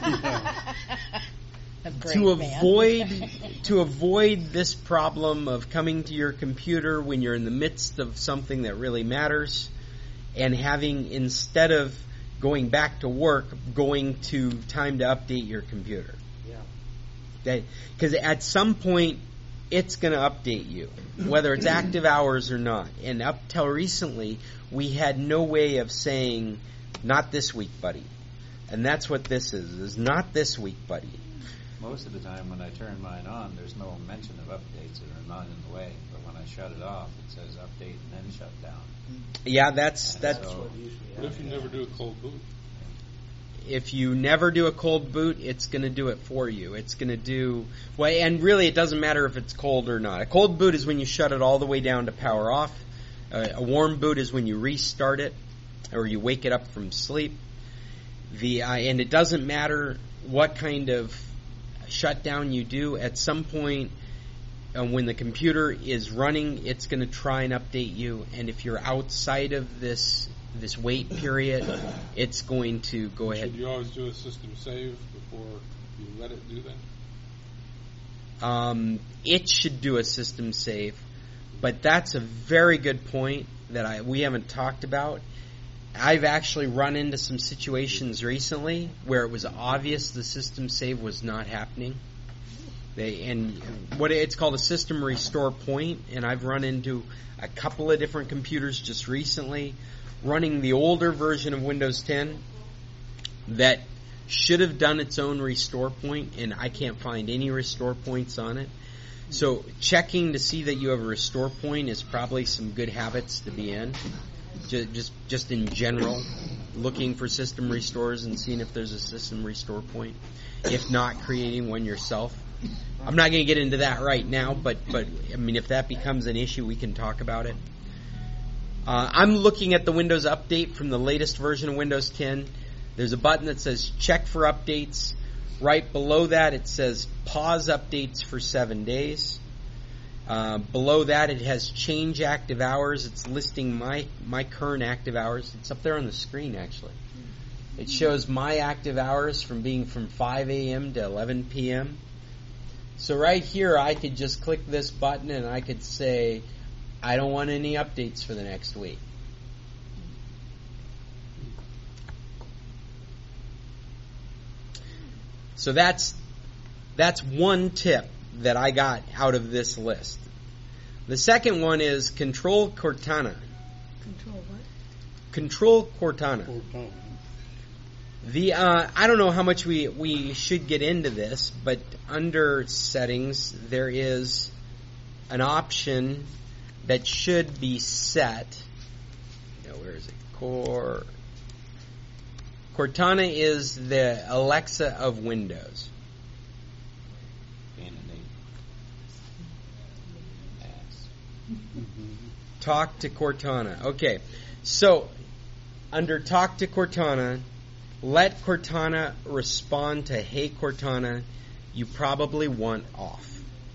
To avoid this problem of coming to your computer when you're in the midst of something that really matters, and having, instead of going back to work, going to time to update your computer. Yeah. Because at some point, it's going to update you, whether it's active hours or not. And up till recently, we had no way of saying, not this week, buddy. And that's what this is not this week, buddy. Most of the time when I turn mine on, there's no mention of updates that are not in the way. But when I shut it off, it says update and then shut down. Yeah, that's what if you never do a cold boot? If you never do a cold boot, it's going to do it for you. It's going to do... Well, and really it doesn't matter if it's cold or not. A cold boot is when you shut it all the way down to power off. A warm boot is when you restart it or you wake it up from sleep. And it doesn't matter what kind of shutdown you do. At some point, when the computer is running, it's going to try and update you. And if you're outside of this wait period, it's going to go ahead. Should you always do a system save before you let it do that? It should do a system save, but that's a very good point that we haven't talked about. I've actually run into some situations recently where it was obvious the system save was not happening. It's called a system restore point, and I've run into a couple of different computers just recently running the older version of Windows 10 that should have done its own restore point, and I can't find any restore points on it. So checking to see that you have a restore point is probably some good habits to be in. Just in general, looking for system restores and seeing if there's a system restore point. If not, creating one yourself. I'm not going to get into that right now, but I mean, if that becomes an issue, we can talk about it. I'm looking at the Windows Update from the latest version of Windows 10. There's a button that says check for updates. Right below that, it says pause updates for 7 days. Below that, it has change active hours. It's listing my current active hours. It's up there on the screen, actually. It shows my active hours from 5 a.m. to 11 p.m. So right here, I could just click this button and I could say, I don't want any updates for the next week. So that's one tip that I got out of this list. The second one is Control Cortana. Control what? Control Cortana. I don't know how much we should get into this, but under settings there is an option that should be set. Where is it? Cortana is the Alexa of Windows. Talk to Cortana. Okay, so under Talk to Cortana, let Cortana respond to Hey Cortana, you probably want off.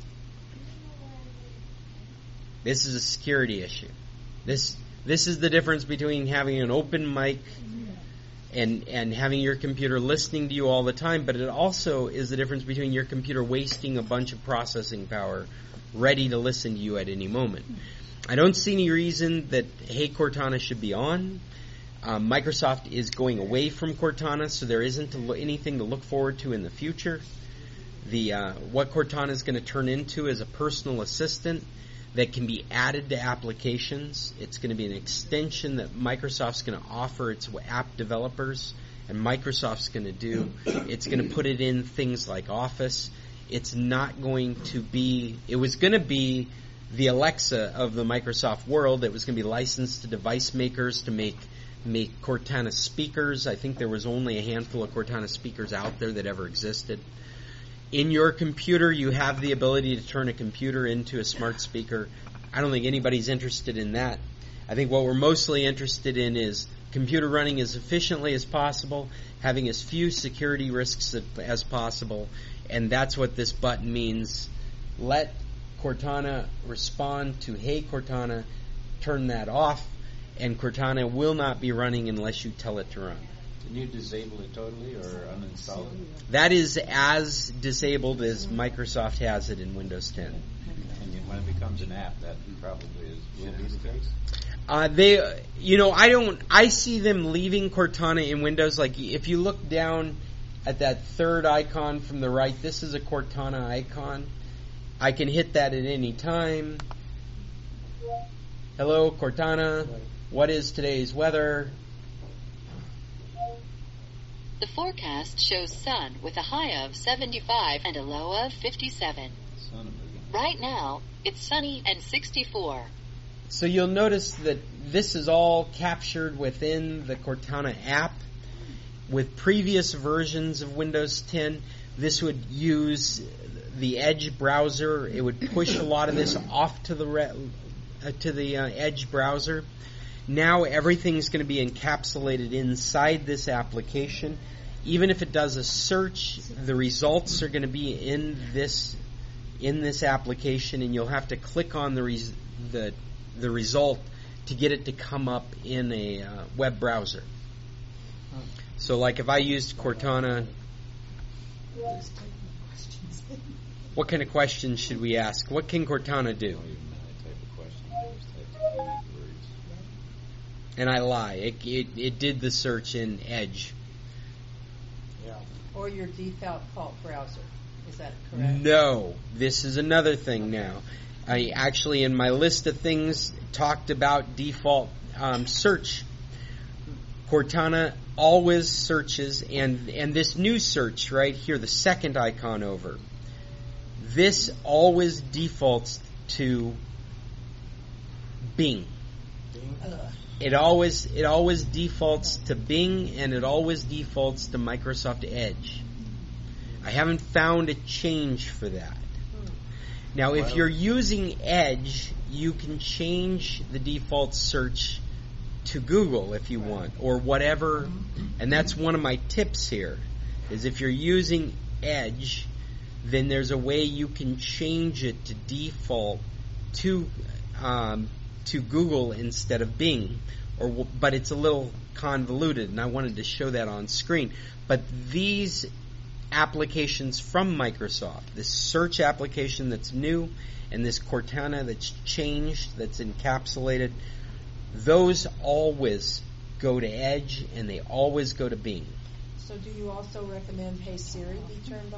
This is a security issue. This is the difference between having an open mic and having your computer listening to you all the time, but it also is the difference between your computer wasting a bunch of processing power ready to listen to you at any moment. I don't see any reason that Hey Cortana should be on. Microsoft is going away from Cortana, so there isn't anything to look forward to in the future. What Cortana is going to turn into is a personal assistant that can be added to applications. It's going to be an extension that Microsoft's going to offer its app developers, and Microsoft's going to do. It's going to put it in things like Office. It's not going to be. It was going to be the Alexa of the Microsoft world. It was going to be licensed to device makers to make Cortana speakers. I think there was only a handful of Cortana speakers out there that ever existed. In your computer, you have the ability to turn a computer into a smart speaker. I don't think anybody's interested in that. I think what we're mostly interested in is computer running as efficiently as possible, having as few security risks as possible, and that's what this button means. Let Cortana respond to Hey Cortana, turn that off, and Cortana will not be running unless you tell it to run. Can you disable it totally or uninstall it? That is as disabled as Microsoft has it in Windows 10. And when it becomes an app, that probably will be the case? I see them leaving Cortana in Windows. Like, if you look down at that third icon from the right, this is a Cortana icon. I can hit that at any time. Hello, Cortana. What is today's weather? The forecast shows sun with a high of 75 and a low of 57. Right now, it's sunny and 64. So you'll notice that this is all captured within the Cortana app. With previous versions of Windows 10, this would use the Edge browser. It would push a lot of this off to the Edge browser. Now everything's going to be encapsulated inside this application. Even if it does a search, the results are going to be in this application, and you'll have to click on the result to get it to come up in a web browser. So, like if I used Cortana, what kind of questions should we ask? What can Cortana do? And I lie. It did the search in Edge. Yeah. Or your default browser. Is that correct? No. This is another thing now. I actually, in my list of things, talked about default search. Cortana always searches, and this new search right here, the second icon over, this always defaults to Bing. It always defaults to Bing, and it always defaults to Microsoft Edge. I haven't found a change for that. Now, if you're using Edge, you can change the default search to Google if you want, or whatever. And that's one of my tips here, is if you're using Edge, then there's a way you can change it to default to Google instead of Bing. But it's a little convoluted, and I wanted to show that on screen. But these applications from Microsoft, this search application that's new, and this Cortana that's changed, that's encapsulated, those always go to Edge, and they always go to Bing. So do you also recommend Hey Siri be turned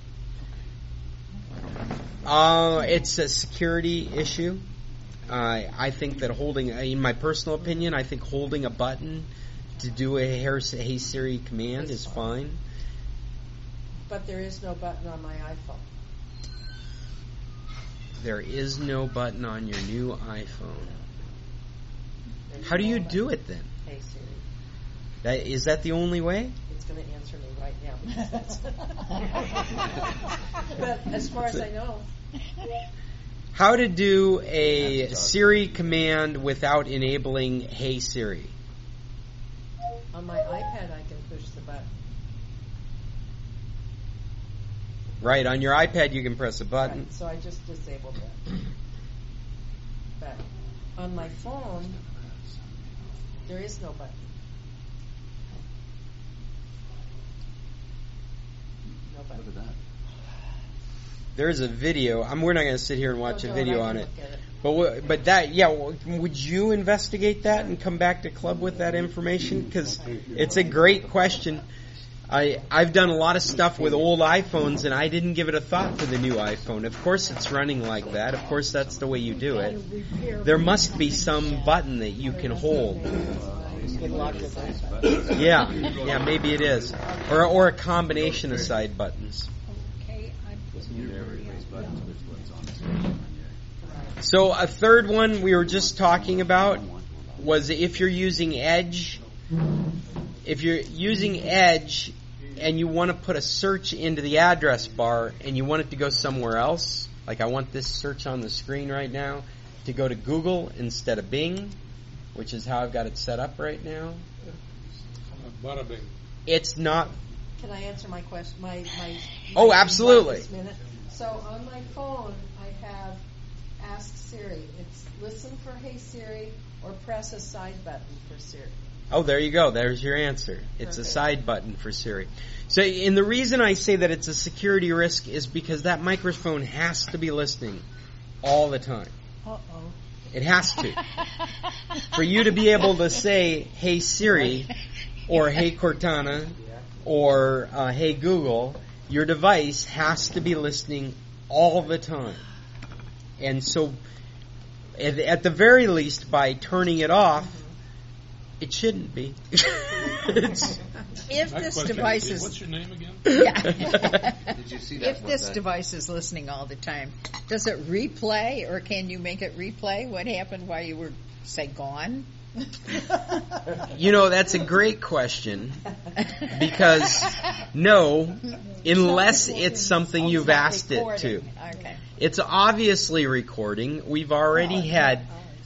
off? It's a security issue. I think that in my personal opinion, I think holding a button to do a Hey Siri command is fine. But there is no button on my iPhone. There is no button on your new iPhone. How do you do it then? Hey Siri. Is that the only way? It's going to answer me right now. But as far as I know. How to do a Siri command without enabling Hey Siri? On my iPad, I can push the button. Right, on your iPad you can press a button. Right, so I just disabled that. But on my phone, there is no button. No button. Look at that. There's a video. We're not going to sit here and watch a video on it. But would you investigate that and come back to Club with that information? Because it's a great question. I've done a lot of stuff with old iPhones, and I didn't give it a thought for the new iPhone. Of course it's running like that. Of course that's the way you do it. There must be some button that you can hold. Yeah, maybe it is. Or a combination of side buttons. So a third one we were just talking about was if you're using Edge. If you're using Edge and you want to put a search into the address bar and you want it to go somewhere else, like I want this search on the screen right now to go to Google instead of Bing, which is how I've got it set up right now. Bada Bing. It's not. Can I answer my question? Oh, absolutely. So on my phone, I have Ask Siri. It's listen for Hey Siri or press a side button for Siri. Oh, there you go. There's your answer. It's a side button for Siri. So, and the reason I say that it's a security risk is because that microphone has to be listening all the time. Uh-oh. It has to. For you to be able to say, Hey Siri, or Hey Cortana, or Hey Google, your device has to be listening all the time. And so, at the very least, by turning it off, it shouldn't be. If this device is... What's your name again? Yeah. Did you see that? If this device is listening all the time, does it replay, or can you make it replay what happened while you were, say, gone? You know, that's a great question. Because, no, unless it's something you've asked it to. Okay. It's obviously recording. We've already had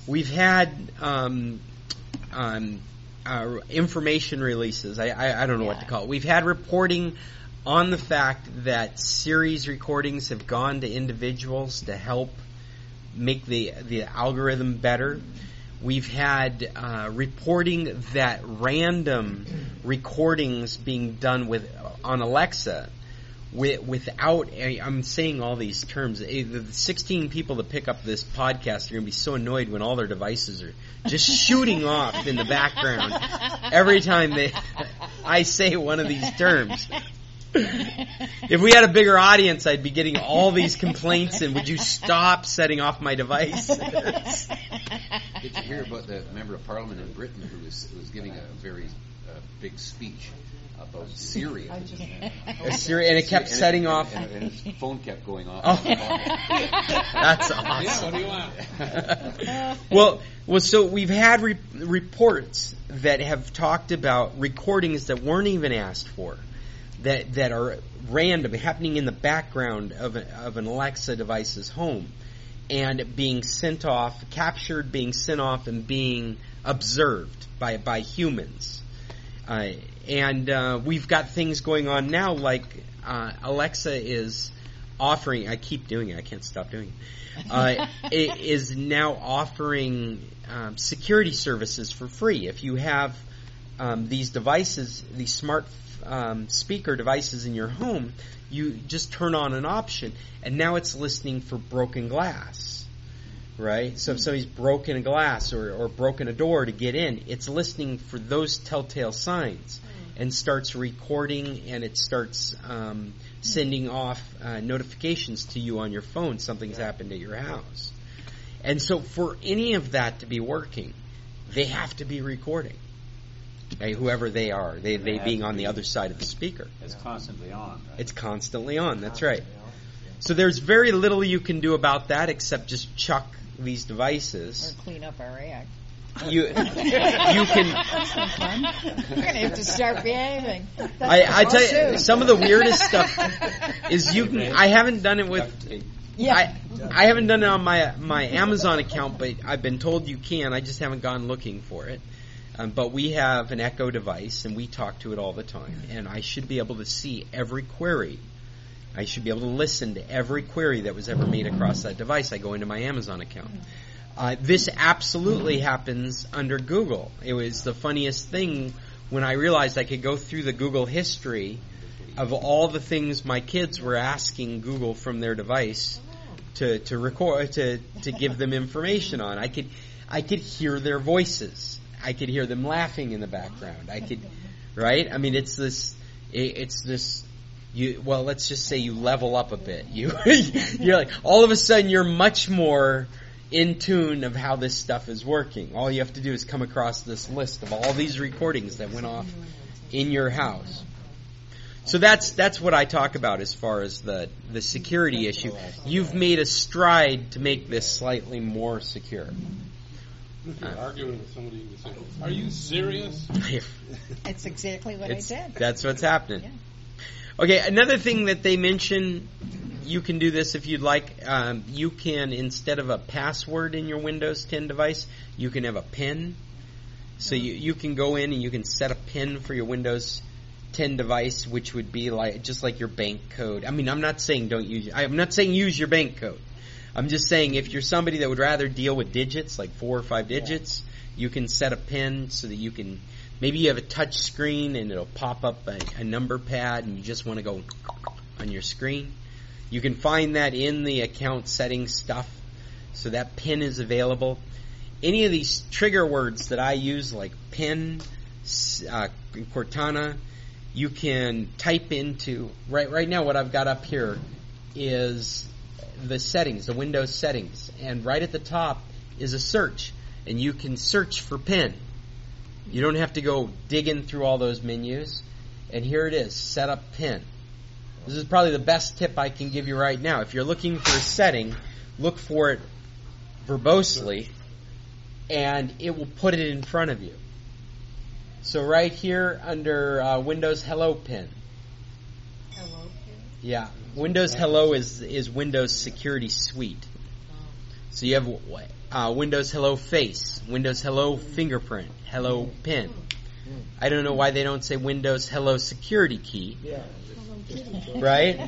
information releases. I don't know what to call it. We've had reporting on the fact that Siri's recordings have gone to individuals to help make the algorithm better. We've had reporting that random recordings being done on Alexa without, I'm saying all these terms, the 16 people that pick up this podcast are going to be so annoyed when all their devices are just shooting off in the background every time I say one of these terms. If we had a bigger audience, I'd be getting all these complaints, and would you stop setting off my device? Did you hear about the member of Parliament in Britain who was giving a very big speech about Siri? Siri, and it kept setting off. And his phone kept going off. Oh. That's awesome. Yeah, what do you want? Well, so we've had reports that have talked about recordings that weren't even asked for. that are random, happening in the background of an Alexa device's home, and being sent off, captured, being sent off, and being observed by humans. And we've got things going on now, like Alexa is offering, I keep doing it, I can't stop doing it, it is now offering security services for free. If you have these devices, these smart speaker devices in your home, you just turn on an option, and now it's listening for broken glass, right? So if somebody's broken a glass or broken a door to get in, it's listening for those telltale signs and starts recording, and it starts sending off notifications to you on your phone. Something's happened at your house. And so for any of that to be working, they have to be recording. Okay, whoever they are, they being on the other side of the speaker. It's constantly on, right? It's constantly on, that's right. So there's very little you can do about that except just chuck these devices. Or clean up our act. You can. That's no fun. We're going to have to start behaving. I tell you, some of the weirdest stuff is you can. I haven't done it with. Yeah. I haven't done it on my Amazon account, but I've been told you can. I just haven't gone looking for it. But we have an Echo device, and we talk to it all the time. And I should be able to see every query. I should be able to listen to every query that was ever made across that device. I go into my Amazon account. This absolutely happens under Google. It was the funniest thing when I realized I could go through the Google history of all the things my kids were asking Google from their device to record, to give them information on. I could hear their voices. I could hear them laughing in the background. I could, right? I mean, it's this. Well, let's just say you level up a bit. You're like, all of a sudden you're much more in tune of how this stuff is working. All you have to do is come across this list of all these recordings that went off in your house. So that's what I talk about as far as the security issue. You've made a stride to make this slightly more secure. If you're arguing with somebody, you say, "Are you serious?" That's exactly what I did. That's what's happening. Yeah. Okay, another thing that they mention, you can do this if you'd like. You can, instead of a password in your Windows 10 device, you can have a PIN. So you can go in and you can set a PIN for your Windows 10 device, which would be just like your bank code. I mean, I'm not saying use your bank code. I'm just saying if you're somebody that would rather deal with digits, like 4 or 5 digits, you can set a PIN so that you can, maybe you have a touch screen and it'll pop up a number pad and you just want to go on your screen. You can find that in the account settings stuff, so that PIN is available. Any of these trigger words that I use, like PIN, Cortana, you can type into, right now what I've got up here is the settings, the Windows settings, and right at the top is a search, and you can search for PIN. You don't have to go digging through all those menus, and here it is, set up PIN. This is probably the best tip I can give you right now. If you're looking for a setting, look for it verbosely, and it will put it in front of you. So right here under Windows Hello PIN. Hello PIN? Yeah. Windows Hello is Windows Security Suite. So you have Windows Hello Face, Windows Hello Fingerprint, Hello PIN. I don't know why they don't say Windows Hello Security Key. Right?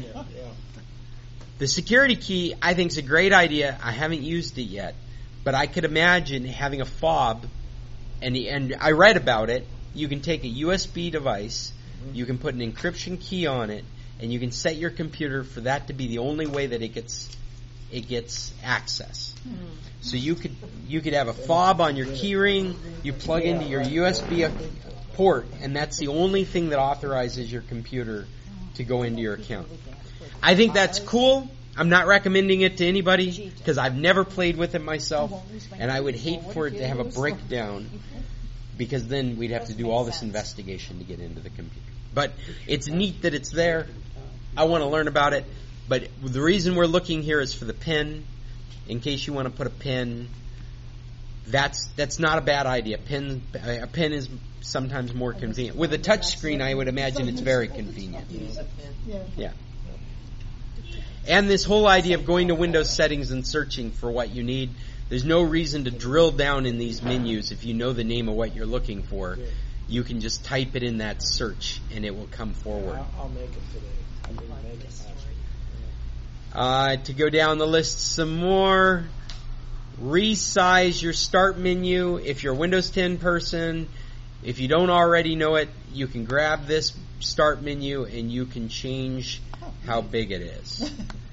The security key, I think, is a great idea. I haven't used it yet, but I could imagine having a fob, and I read about it. You can take a USB device, you can put an encryption key on it, and you can set your computer for that to be the only way that it gets access. So you could have a fob on your keyring, you plug into your USB port, and that's the only thing that authorizes your computer to go into your account. I think that's cool. I'm not recommending it to anybody because I've never played with it myself, and I would hate for it to have a breakdown, because then we'd have to do all this investigation to get into the computer. But it's neat that it's there. I want to learn about it. But the reason we're looking here is for the PIN. In case you want to put a PIN, that's not a bad idea. A PIN is sometimes more convenient. With a touch screen, I would imagine it's very convenient. Yeah. And this whole idea of going to Windows settings and searching for what you need, there's no reason to drill down in these menus if you know the name of what you're looking for. You can just type it in that search and it will come forward. I'll make it today. I didn't make it last week. To go down the list some more, resize your start menu. If you're a Windows 10 person, if you don't already know it, you can grab this start menu and you can change how big it is.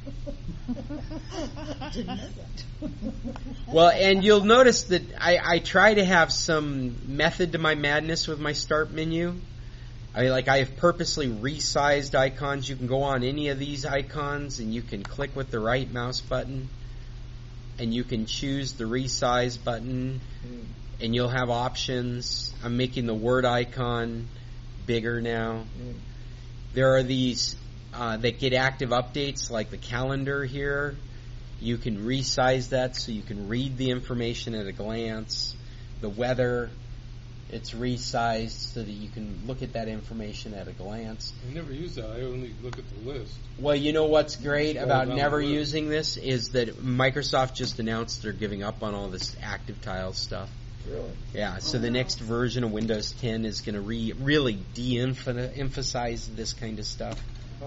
Didn't know that. Well, and you'll notice that I try to have some method to my madness with my start menu. I have purposely resized icons. You can go on any of these icons and you can click with the right mouse button and you can choose the resize button and you'll have options. I'm making the Word icon bigger now. There are these that get active updates like the calendar here. You can resize that so you can read the information at a glance. The weather, it's resized so that you can look at that information at a glance. I never use that. I only look at the list. Well, you know what's great about never using this is that Microsoft just announced they're giving up on all this active tiles stuff. Really? Yeah, so the next version of Windows 10 is going to really de-emphasize this kind of stuff. Huh.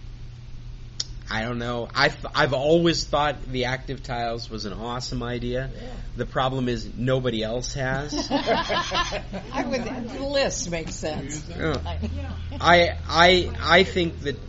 I don't know. I've always thought the active tiles was an awesome idea. Yeah. The problem is nobody else has. The list makes sense. I think that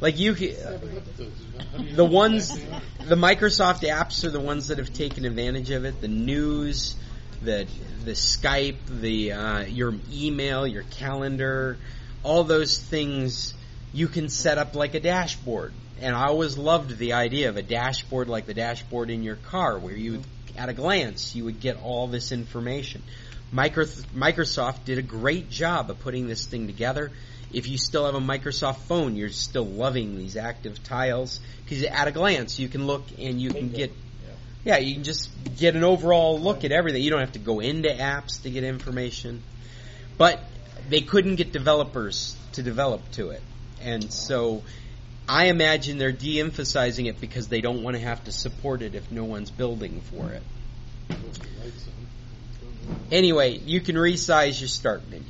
the Microsoft apps are the ones that have taken advantage of it. The news, the Skype, your email, your calendar, all those things you can set up like a dashboard. And I always loved the idea of a dashboard like the dashboard in your car where you, at a glance, you would get all this information. Microsoft did a great job of putting this thing together. If you still have a Microsoft phone, you're still loving these active tiles because at a glance you can look and you can get, you can just get an overall look at everything. You don't have to go into apps to get information. But they couldn't get developers to develop to it. And so I imagine they're de-emphasizing it because they don't want to have to support it if no one's building for it. Anyway, you can resize your start menu.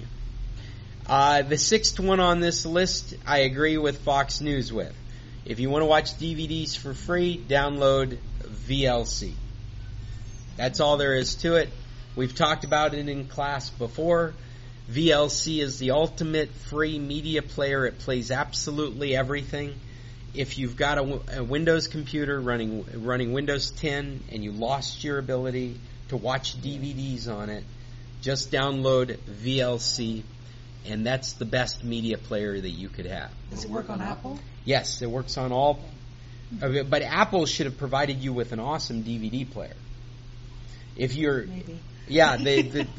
The sixth one on this list, I agree with Fox News with. If you want to watch DVDs for free, download VLC. That's all there is to it. We've talked about it in class before. VLC is the ultimate free media player. It plays absolutely everything. If you've got a Windows computer running Windows 10 and you lost your ability to watch DVDs on it, just download VLC, and that's the best media player that you could have. Does it work on Apple? Yes, it works on all. But Apple should have provided you with an awesome DVD player. If you're, maybe. Yeah, the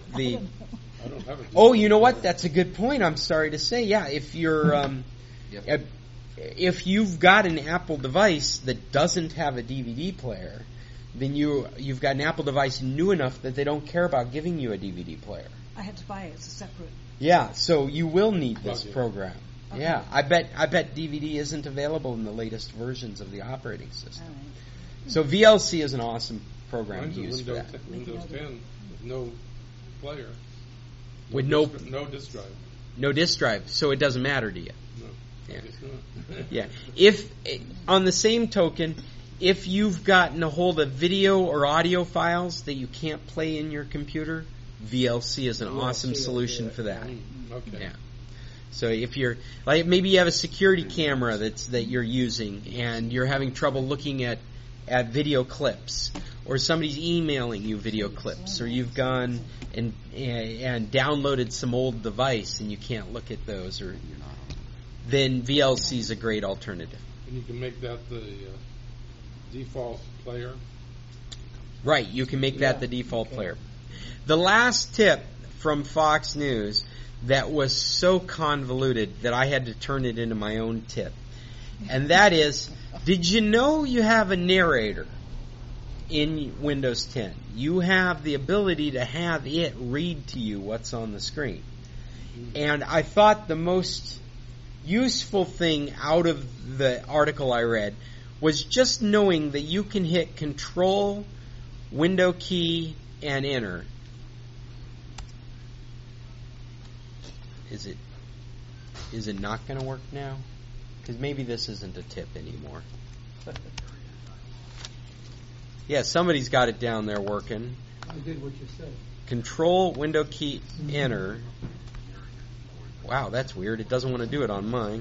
I don't have a Oh, you know what? That's a good point. I'm sorry to say. Yeah, if you're if you've got an Apple device that doesn't have a DVD player, then you've got an Apple device new enough that they don't care about giving you a DVD player. I had to buy it. It's a separate. Yeah, so you will need this program. Okay. Yeah, I bet DVD isn't available in the latest versions of the operating system. All right. So VLC is an awesome program to use for that. Windows 10 with no player. With no disk drive. No disk drive, so it doesn't matter to you. No. Yeah. Yeah. If on the same token, if you've gotten a hold of video or audio files that you can't play in your computer, VLC is an awesome solution for that. Okay. Yeah. So if you're maybe you have a security camera that you're using and you're having trouble looking at video clips, or somebody's emailing you video clips, or you've gone and downloaded some old device and you can't look at those, or then VLC is a great alternative. And you can make that the default player. Right, you can make that the default player. The last tip from Fox News that was so convoluted that I had to turn it into my own tip. And that is, did you know you have a narrator in Windows 10. You have the ability to have it read to you what's on the screen. And I thought the most useful thing out of the article I read was just knowing that you can hit Control, Window key, and Enter. Is it not going to work now? Because maybe this isn't a tip anymore. Yeah, somebody's got it down there working. I did what you said. Control, Window key, Enter. Wow, that's weird. It doesn't want to do it on mine.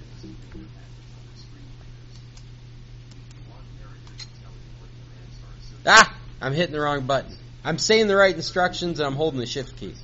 Ah! I'm hitting the wrong button. I'm saying the right instructions and I'm holding the Shift key.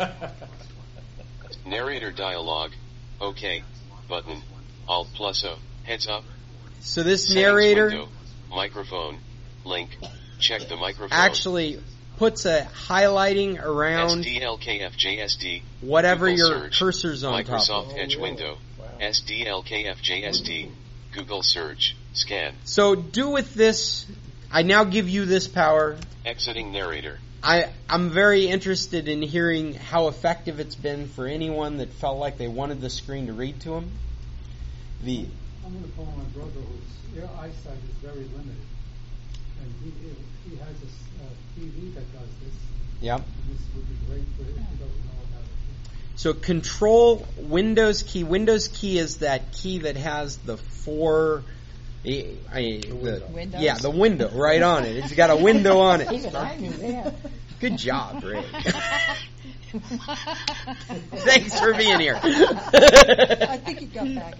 Narrator dialog. OK. Button. Alt plus O. Heads up. So this Settings narrator window. Microphone. Link. Check the microphone. actually puts a highlighting around SDLKFJSD. whatever Google your search. cursor's on top Microsoft of. Edge window. SDLKFJSD. Google search. Scan. So do with this, I now give you this power. Exiting narrator. I'm very interested in hearing how effective it's been for anyone that felt like they wanted the screen to read to them. I'm going to call my brother whose eyesight is very limited. And he has a TV that does this. Yep. And this would be great for him if he doesn't know about it. So Control, Windows key. Windows key is that key that has the four... Windows? Yeah, the window right on it. It's got a window on it. Even I knew that. Good job, Ray. Thanks for being here. I think you got back.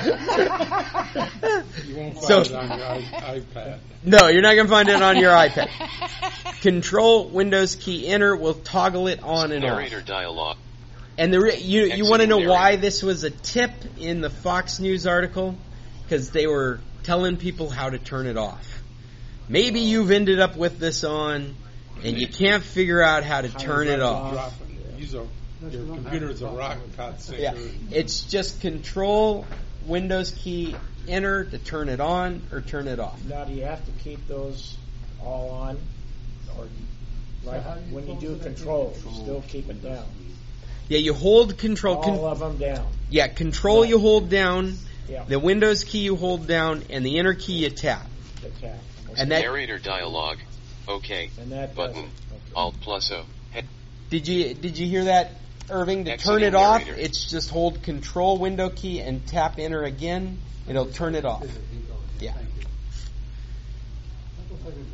You won't find it on your iPad. No, you're not going to find it on your iPad. Control, Windows key, Enter will toggle it on and off. Narrator dialog. And you want to know why this was a tip in the Fox News article? Because they were telling people how to turn it off. Maybe you've ended up with this on, and you can't figure out how to turn it off. Your computer is a rock pot sinker. Yeah, it's just Control, Windows key, Enter to turn it on or turn it off. Now, do you have to keep those all on, or when you do Control, you still keep it down? Yeah, you hold Control. All of them down. Yeah, Control you hold down. Yeah. The Windows key you hold down, and the Enter key you tap. The tap. And that, narrator dialog. OK. And that button. Alt plus O. Did you hear that, Irving? To Exiting turn it off, narrator. it's just hold Control, Window key, and tap Enter again. It'll turn it off. Yeah. That looks like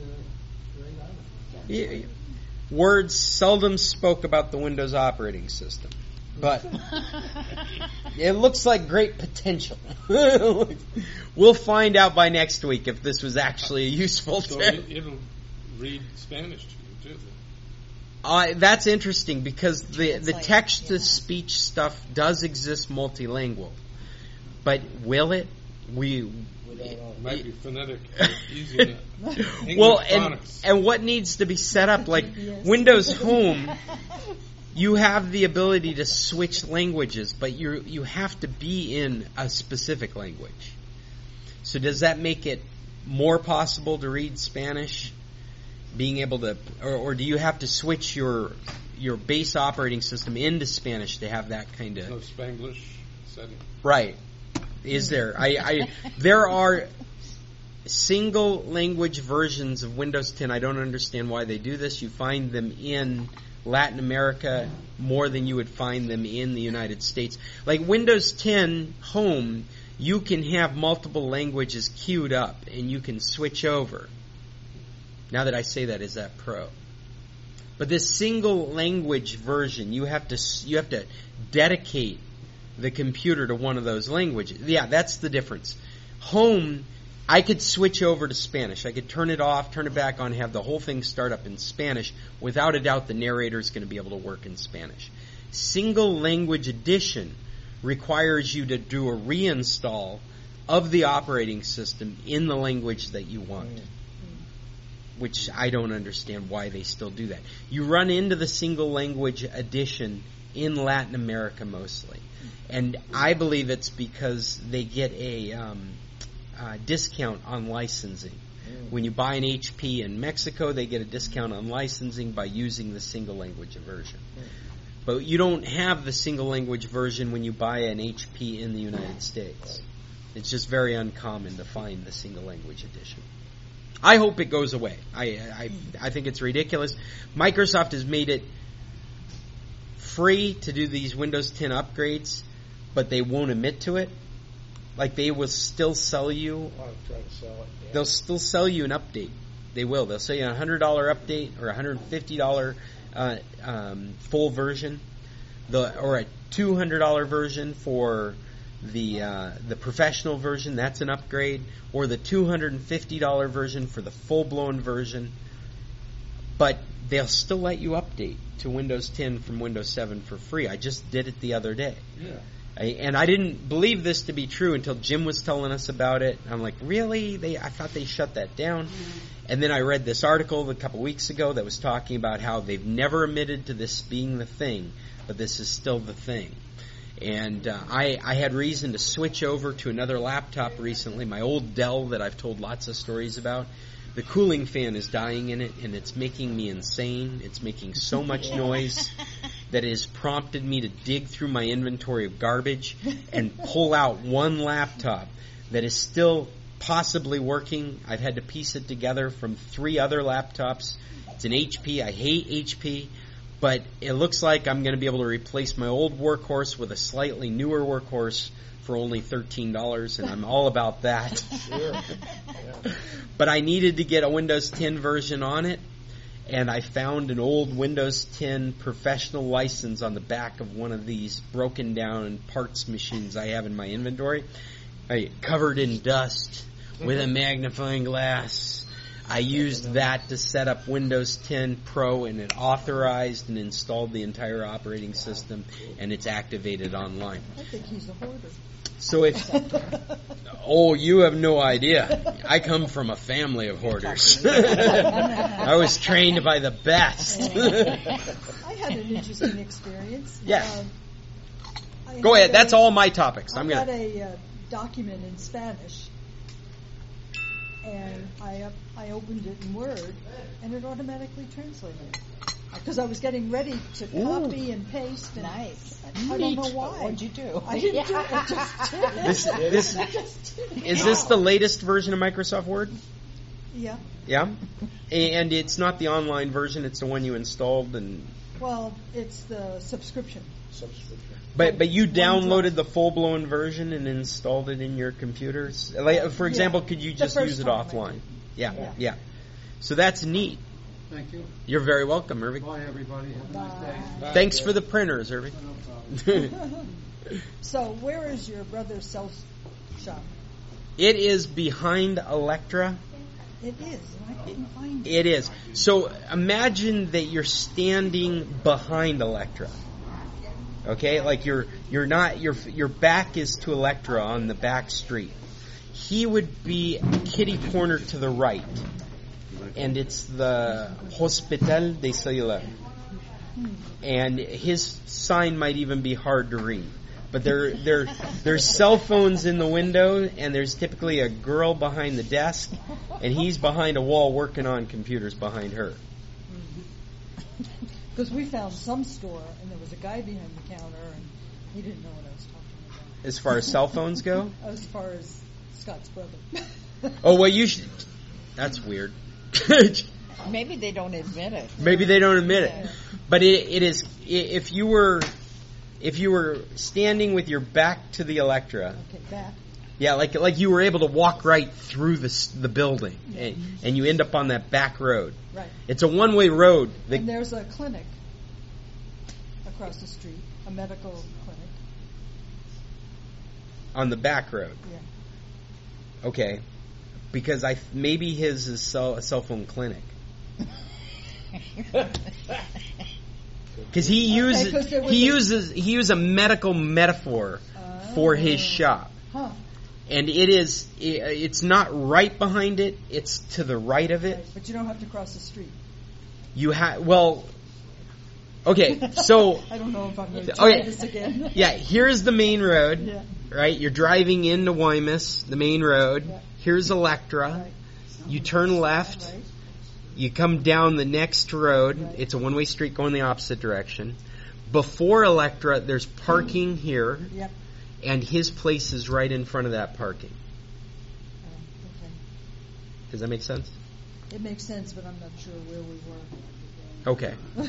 a great item. Words seldom spoke about the Windows operating system. But it looks like great potential. We'll find out by next week if this was actually a useful tip. It'll read Spanish to you, too. That's interesting because the text-to-speech stuff does exist multilingual. But will it? It might be phonetic, easy to well, and what needs to be set up, like Windows Home, you have the ability to switch languages, but you have to be in a specific language. So does that make it more possible to read Spanish? Being able to, or do you have to switch your base operating system into Spanish to have that kind of... No Spanglish setting. Right. Is there? There are single language versions of Windows 10. I don't understand why they do this. You find them in Latin America more than you would find them in the United States. Like Windows 10 Home, you can have multiple languages queued up and you can switch over. Now that I say that, is that Pro? But this single language version, you have to dedicate the computer to one of those languages. Yeah, that's the difference. Home, I could switch over to Spanish. I could turn it off, turn it back on, have the whole thing start up in Spanish. Without a doubt, the narrator is going to be able to work in Spanish. Single language edition requires you to do a reinstall of the operating system in the language that you want. Which I don't understand why they still do that. You run into the single language edition in Latin America mostly. And I believe it's because they get a discount on licensing. when you buy an HP in Mexico, they get a discount on licensing by using the single language version. But you don't have the single language version when you buy an HP in the United States. It's just very uncommon to find the single language edition. I hope it goes away. I think it's ridiculous. Microsoft has made it free to do these Windows 10 upgrades, but they won't admit to it. Like, they will still sell you. They'll still sell you an update. They will. They'll sell you a $100 update or a $150 full version, or a $200 version for the professional version. That's an upgrade, or the $250 version for the full-blown version. But they'll still let you update to Windows 10 from Windows 7 for free. I just did it the other day. Yeah. And I didn't believe this to be true until Jim was telling us about it. I'm like, really? I thought they shut that down. And then I read this article a couple weeks ago that was talking about how they've never admitted to this being the thing, but this is still the thing. And I had reason to switch over to another laptop recently, my old Dell that I've told lots of stories about. The cooling fan is dying in it, and it's making me insane. It's making so much noise that it has prompted me to dig through my inventory of garbage and pull out one laptop that is still possibly working. I've had to piece it together from 3 other laptops. It's an HP. I hate HP, but it looks like I'm going to be able to replace my old workhorse with a slightly newer workhorse for only $13, and I'm all about that. Sure. Yeah. But I needed to get a Windows 10 version on it, and I found an old Windows 10 professional license on the back of one of these broken down parts machines I have in my inventory. Covered in dust with a magnifying glass. I used that to set up Windows 10 Pro, and it authorized and installed the entire operating system, and it's activated online. I think he's a hoarder. So you have no idea. I come from a family of hoarders. I was trained by the best. I had an interesting experience. Yeah. Go ahead. That's all my topics. I got a document in Spanish, and I opened it in Word, and it automatically translated it. Because I was getting ready to copy and paste. And nice. I don't know why. What'd you do? I didn't do it. I just did it. Is this the latest version of Microsoft Word? Yeah. Yeah? And it's not the online version, it's the one you installed and... Well, it's the subscription. But you downloaded the full-blown version and installed it in your computers? Like, for example, could you just use it offline? Yeah. So that's neat. Thank you. You're very welcome, Irving. Bye, everybody. Have a nice day. Bye. Thanks for the printers, Irving. So, where is your brother's cell shop? It is behind Electra. It is. I couldn't find it. It is. So, imagine that you're standing behind Electra. Okay, like you're not your back is to Electra on the back street. He would be kitty corner to the right. And it's the Hospital de Cellular. And his sign might even be hard to read. But there's cell phones in the window, and there's typically a girl behind the desk, and he's behind a wall working on computers behind her. Because we found some store, and there was a guy behind the counter, and he didn't know what I was talking about. As far as cell phones go? As far as Scott's brother. Oh, well, you should... That's weird. Maybe they don't admit it. Maybe they don't admit it. But it is... If you were standing with your back to the Electra... Okay, back. Yeah, like you were able to walk right through the building, and you end up on that back road. Right. It's a one-way road. And there's a clinic across the street, a medical clinic. On the back road? Yeah. Okay. Because maybe his is a cell phone clinic. Because he uses a medical metaphor for his shop. Huh. And it's not right behind it, it's to the right of it. Right, but you don't have to cross the street. Okay, so... I don't know if I'm going to try this again. Yeah, here's the main road, yeah. Right? You're driving into Wymus, the main road. Yeah. Here's Electra. Right. You turn left. You come down the next road. It's a one-way street going the opposite direction. Before Electra, there's parking here. Yep. And his place is right in front of that parking. Okay. Does that make sense? It makes sense, but I'm not sure where we were. Okay.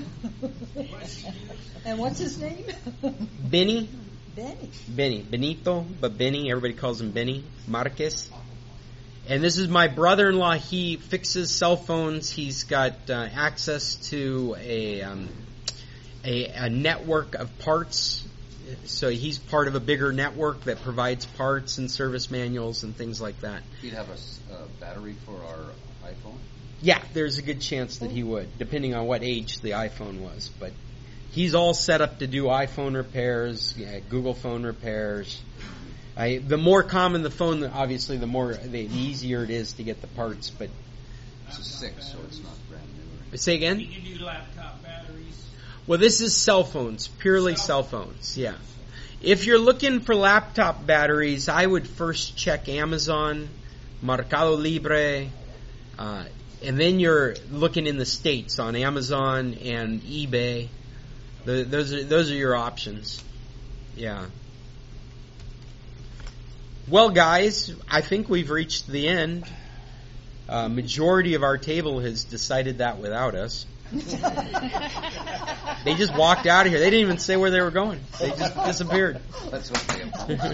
And what's his name? Benny. Benny. Benito, but Benny. Everybody calls him Benny Marquez. And this is my brother-in-law. He fixes cell phones. He's got access to a network of parts. So he's part of a bigger network that provides parts and service manuals and things like that. He'd have a battery for our iPhone? Yeah, there's a good chance that he would, depending on what age the iPhone was. But he's all set up to do iPhone repairs, Google phone repairs. The more common the phone, obviously, the easier it is to get the parts. But it's a 6, so it's not brand new. Say again? You can do laptop batteries. Well, this is cell phones, purely cell phones. Yeah. If you're looking for laptop batteries, I would first check Amazon, Mercado Libre, and then you're looking in the States on Amazon and eBay. Those are your options. Yeah. Well, guys, I think we've reached the end. Majority of our table has decided that without us. They just walked out of here. They didn't even say where they were going. They just disappeared. Let's hope they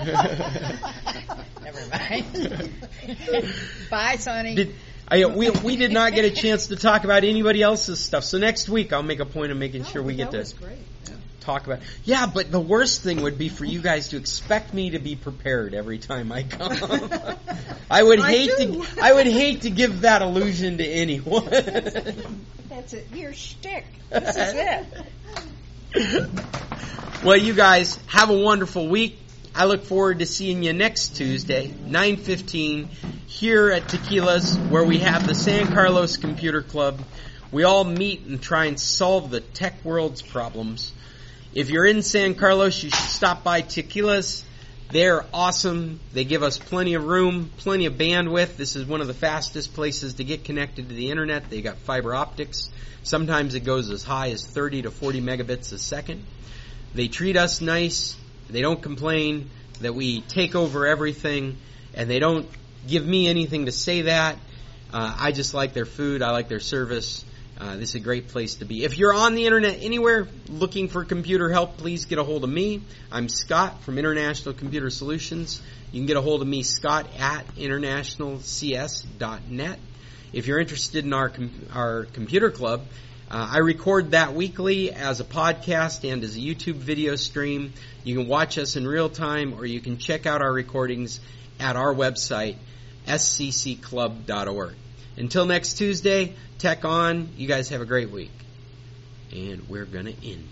Never mind. Bye, Sonny. We did not get a chance to talk about anybody else's stuff. So next week I'll make a point of making sure we get to talk about. Yeah, but the worst thing would be for you guys to expect me to be prepared every time I come. I would hate to give that illusion to anyone. That's it. Your shtick. This is it. Well, you guys have a wonderful week. I look forward to seeing you next Tuesday, 9:15, here at Tequila's, where we have the San Carlos Computer Club. We all meet and try and solve the tech world's problems. If you're in San Carlos, you should stop by Tequila's. They're awesome. They give us plenty of room, plenty of bandwidth. This is one of the fastest places to get connected to the internet. They got fiber optics. Sometimes it goes as high as 30 to 40 megabits a second. They treat us nice. They don't complain that we take over everything, and they don't give me anything to say that. I just like their food. I like their service. This is a great place to be. If you're on the internet anywhere looking for computer help, please get a hold of me. I'm Scott from International Computer Solutions. You can get a hold of me, Scott, at internationalcs.net. If you're interested in our computer club, I record that weekly as a podcast and as a YouTube video stream. You can watch us in real time, or you can check out our recordings at our website, scclub.org. Until next Tuesday, tech on. You guys have a great week. And we're going to end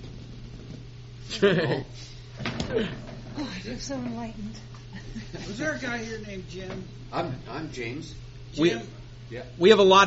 it. Oh, you're so enlightened. Was there a guy here named Jim? I'm James. We have a lot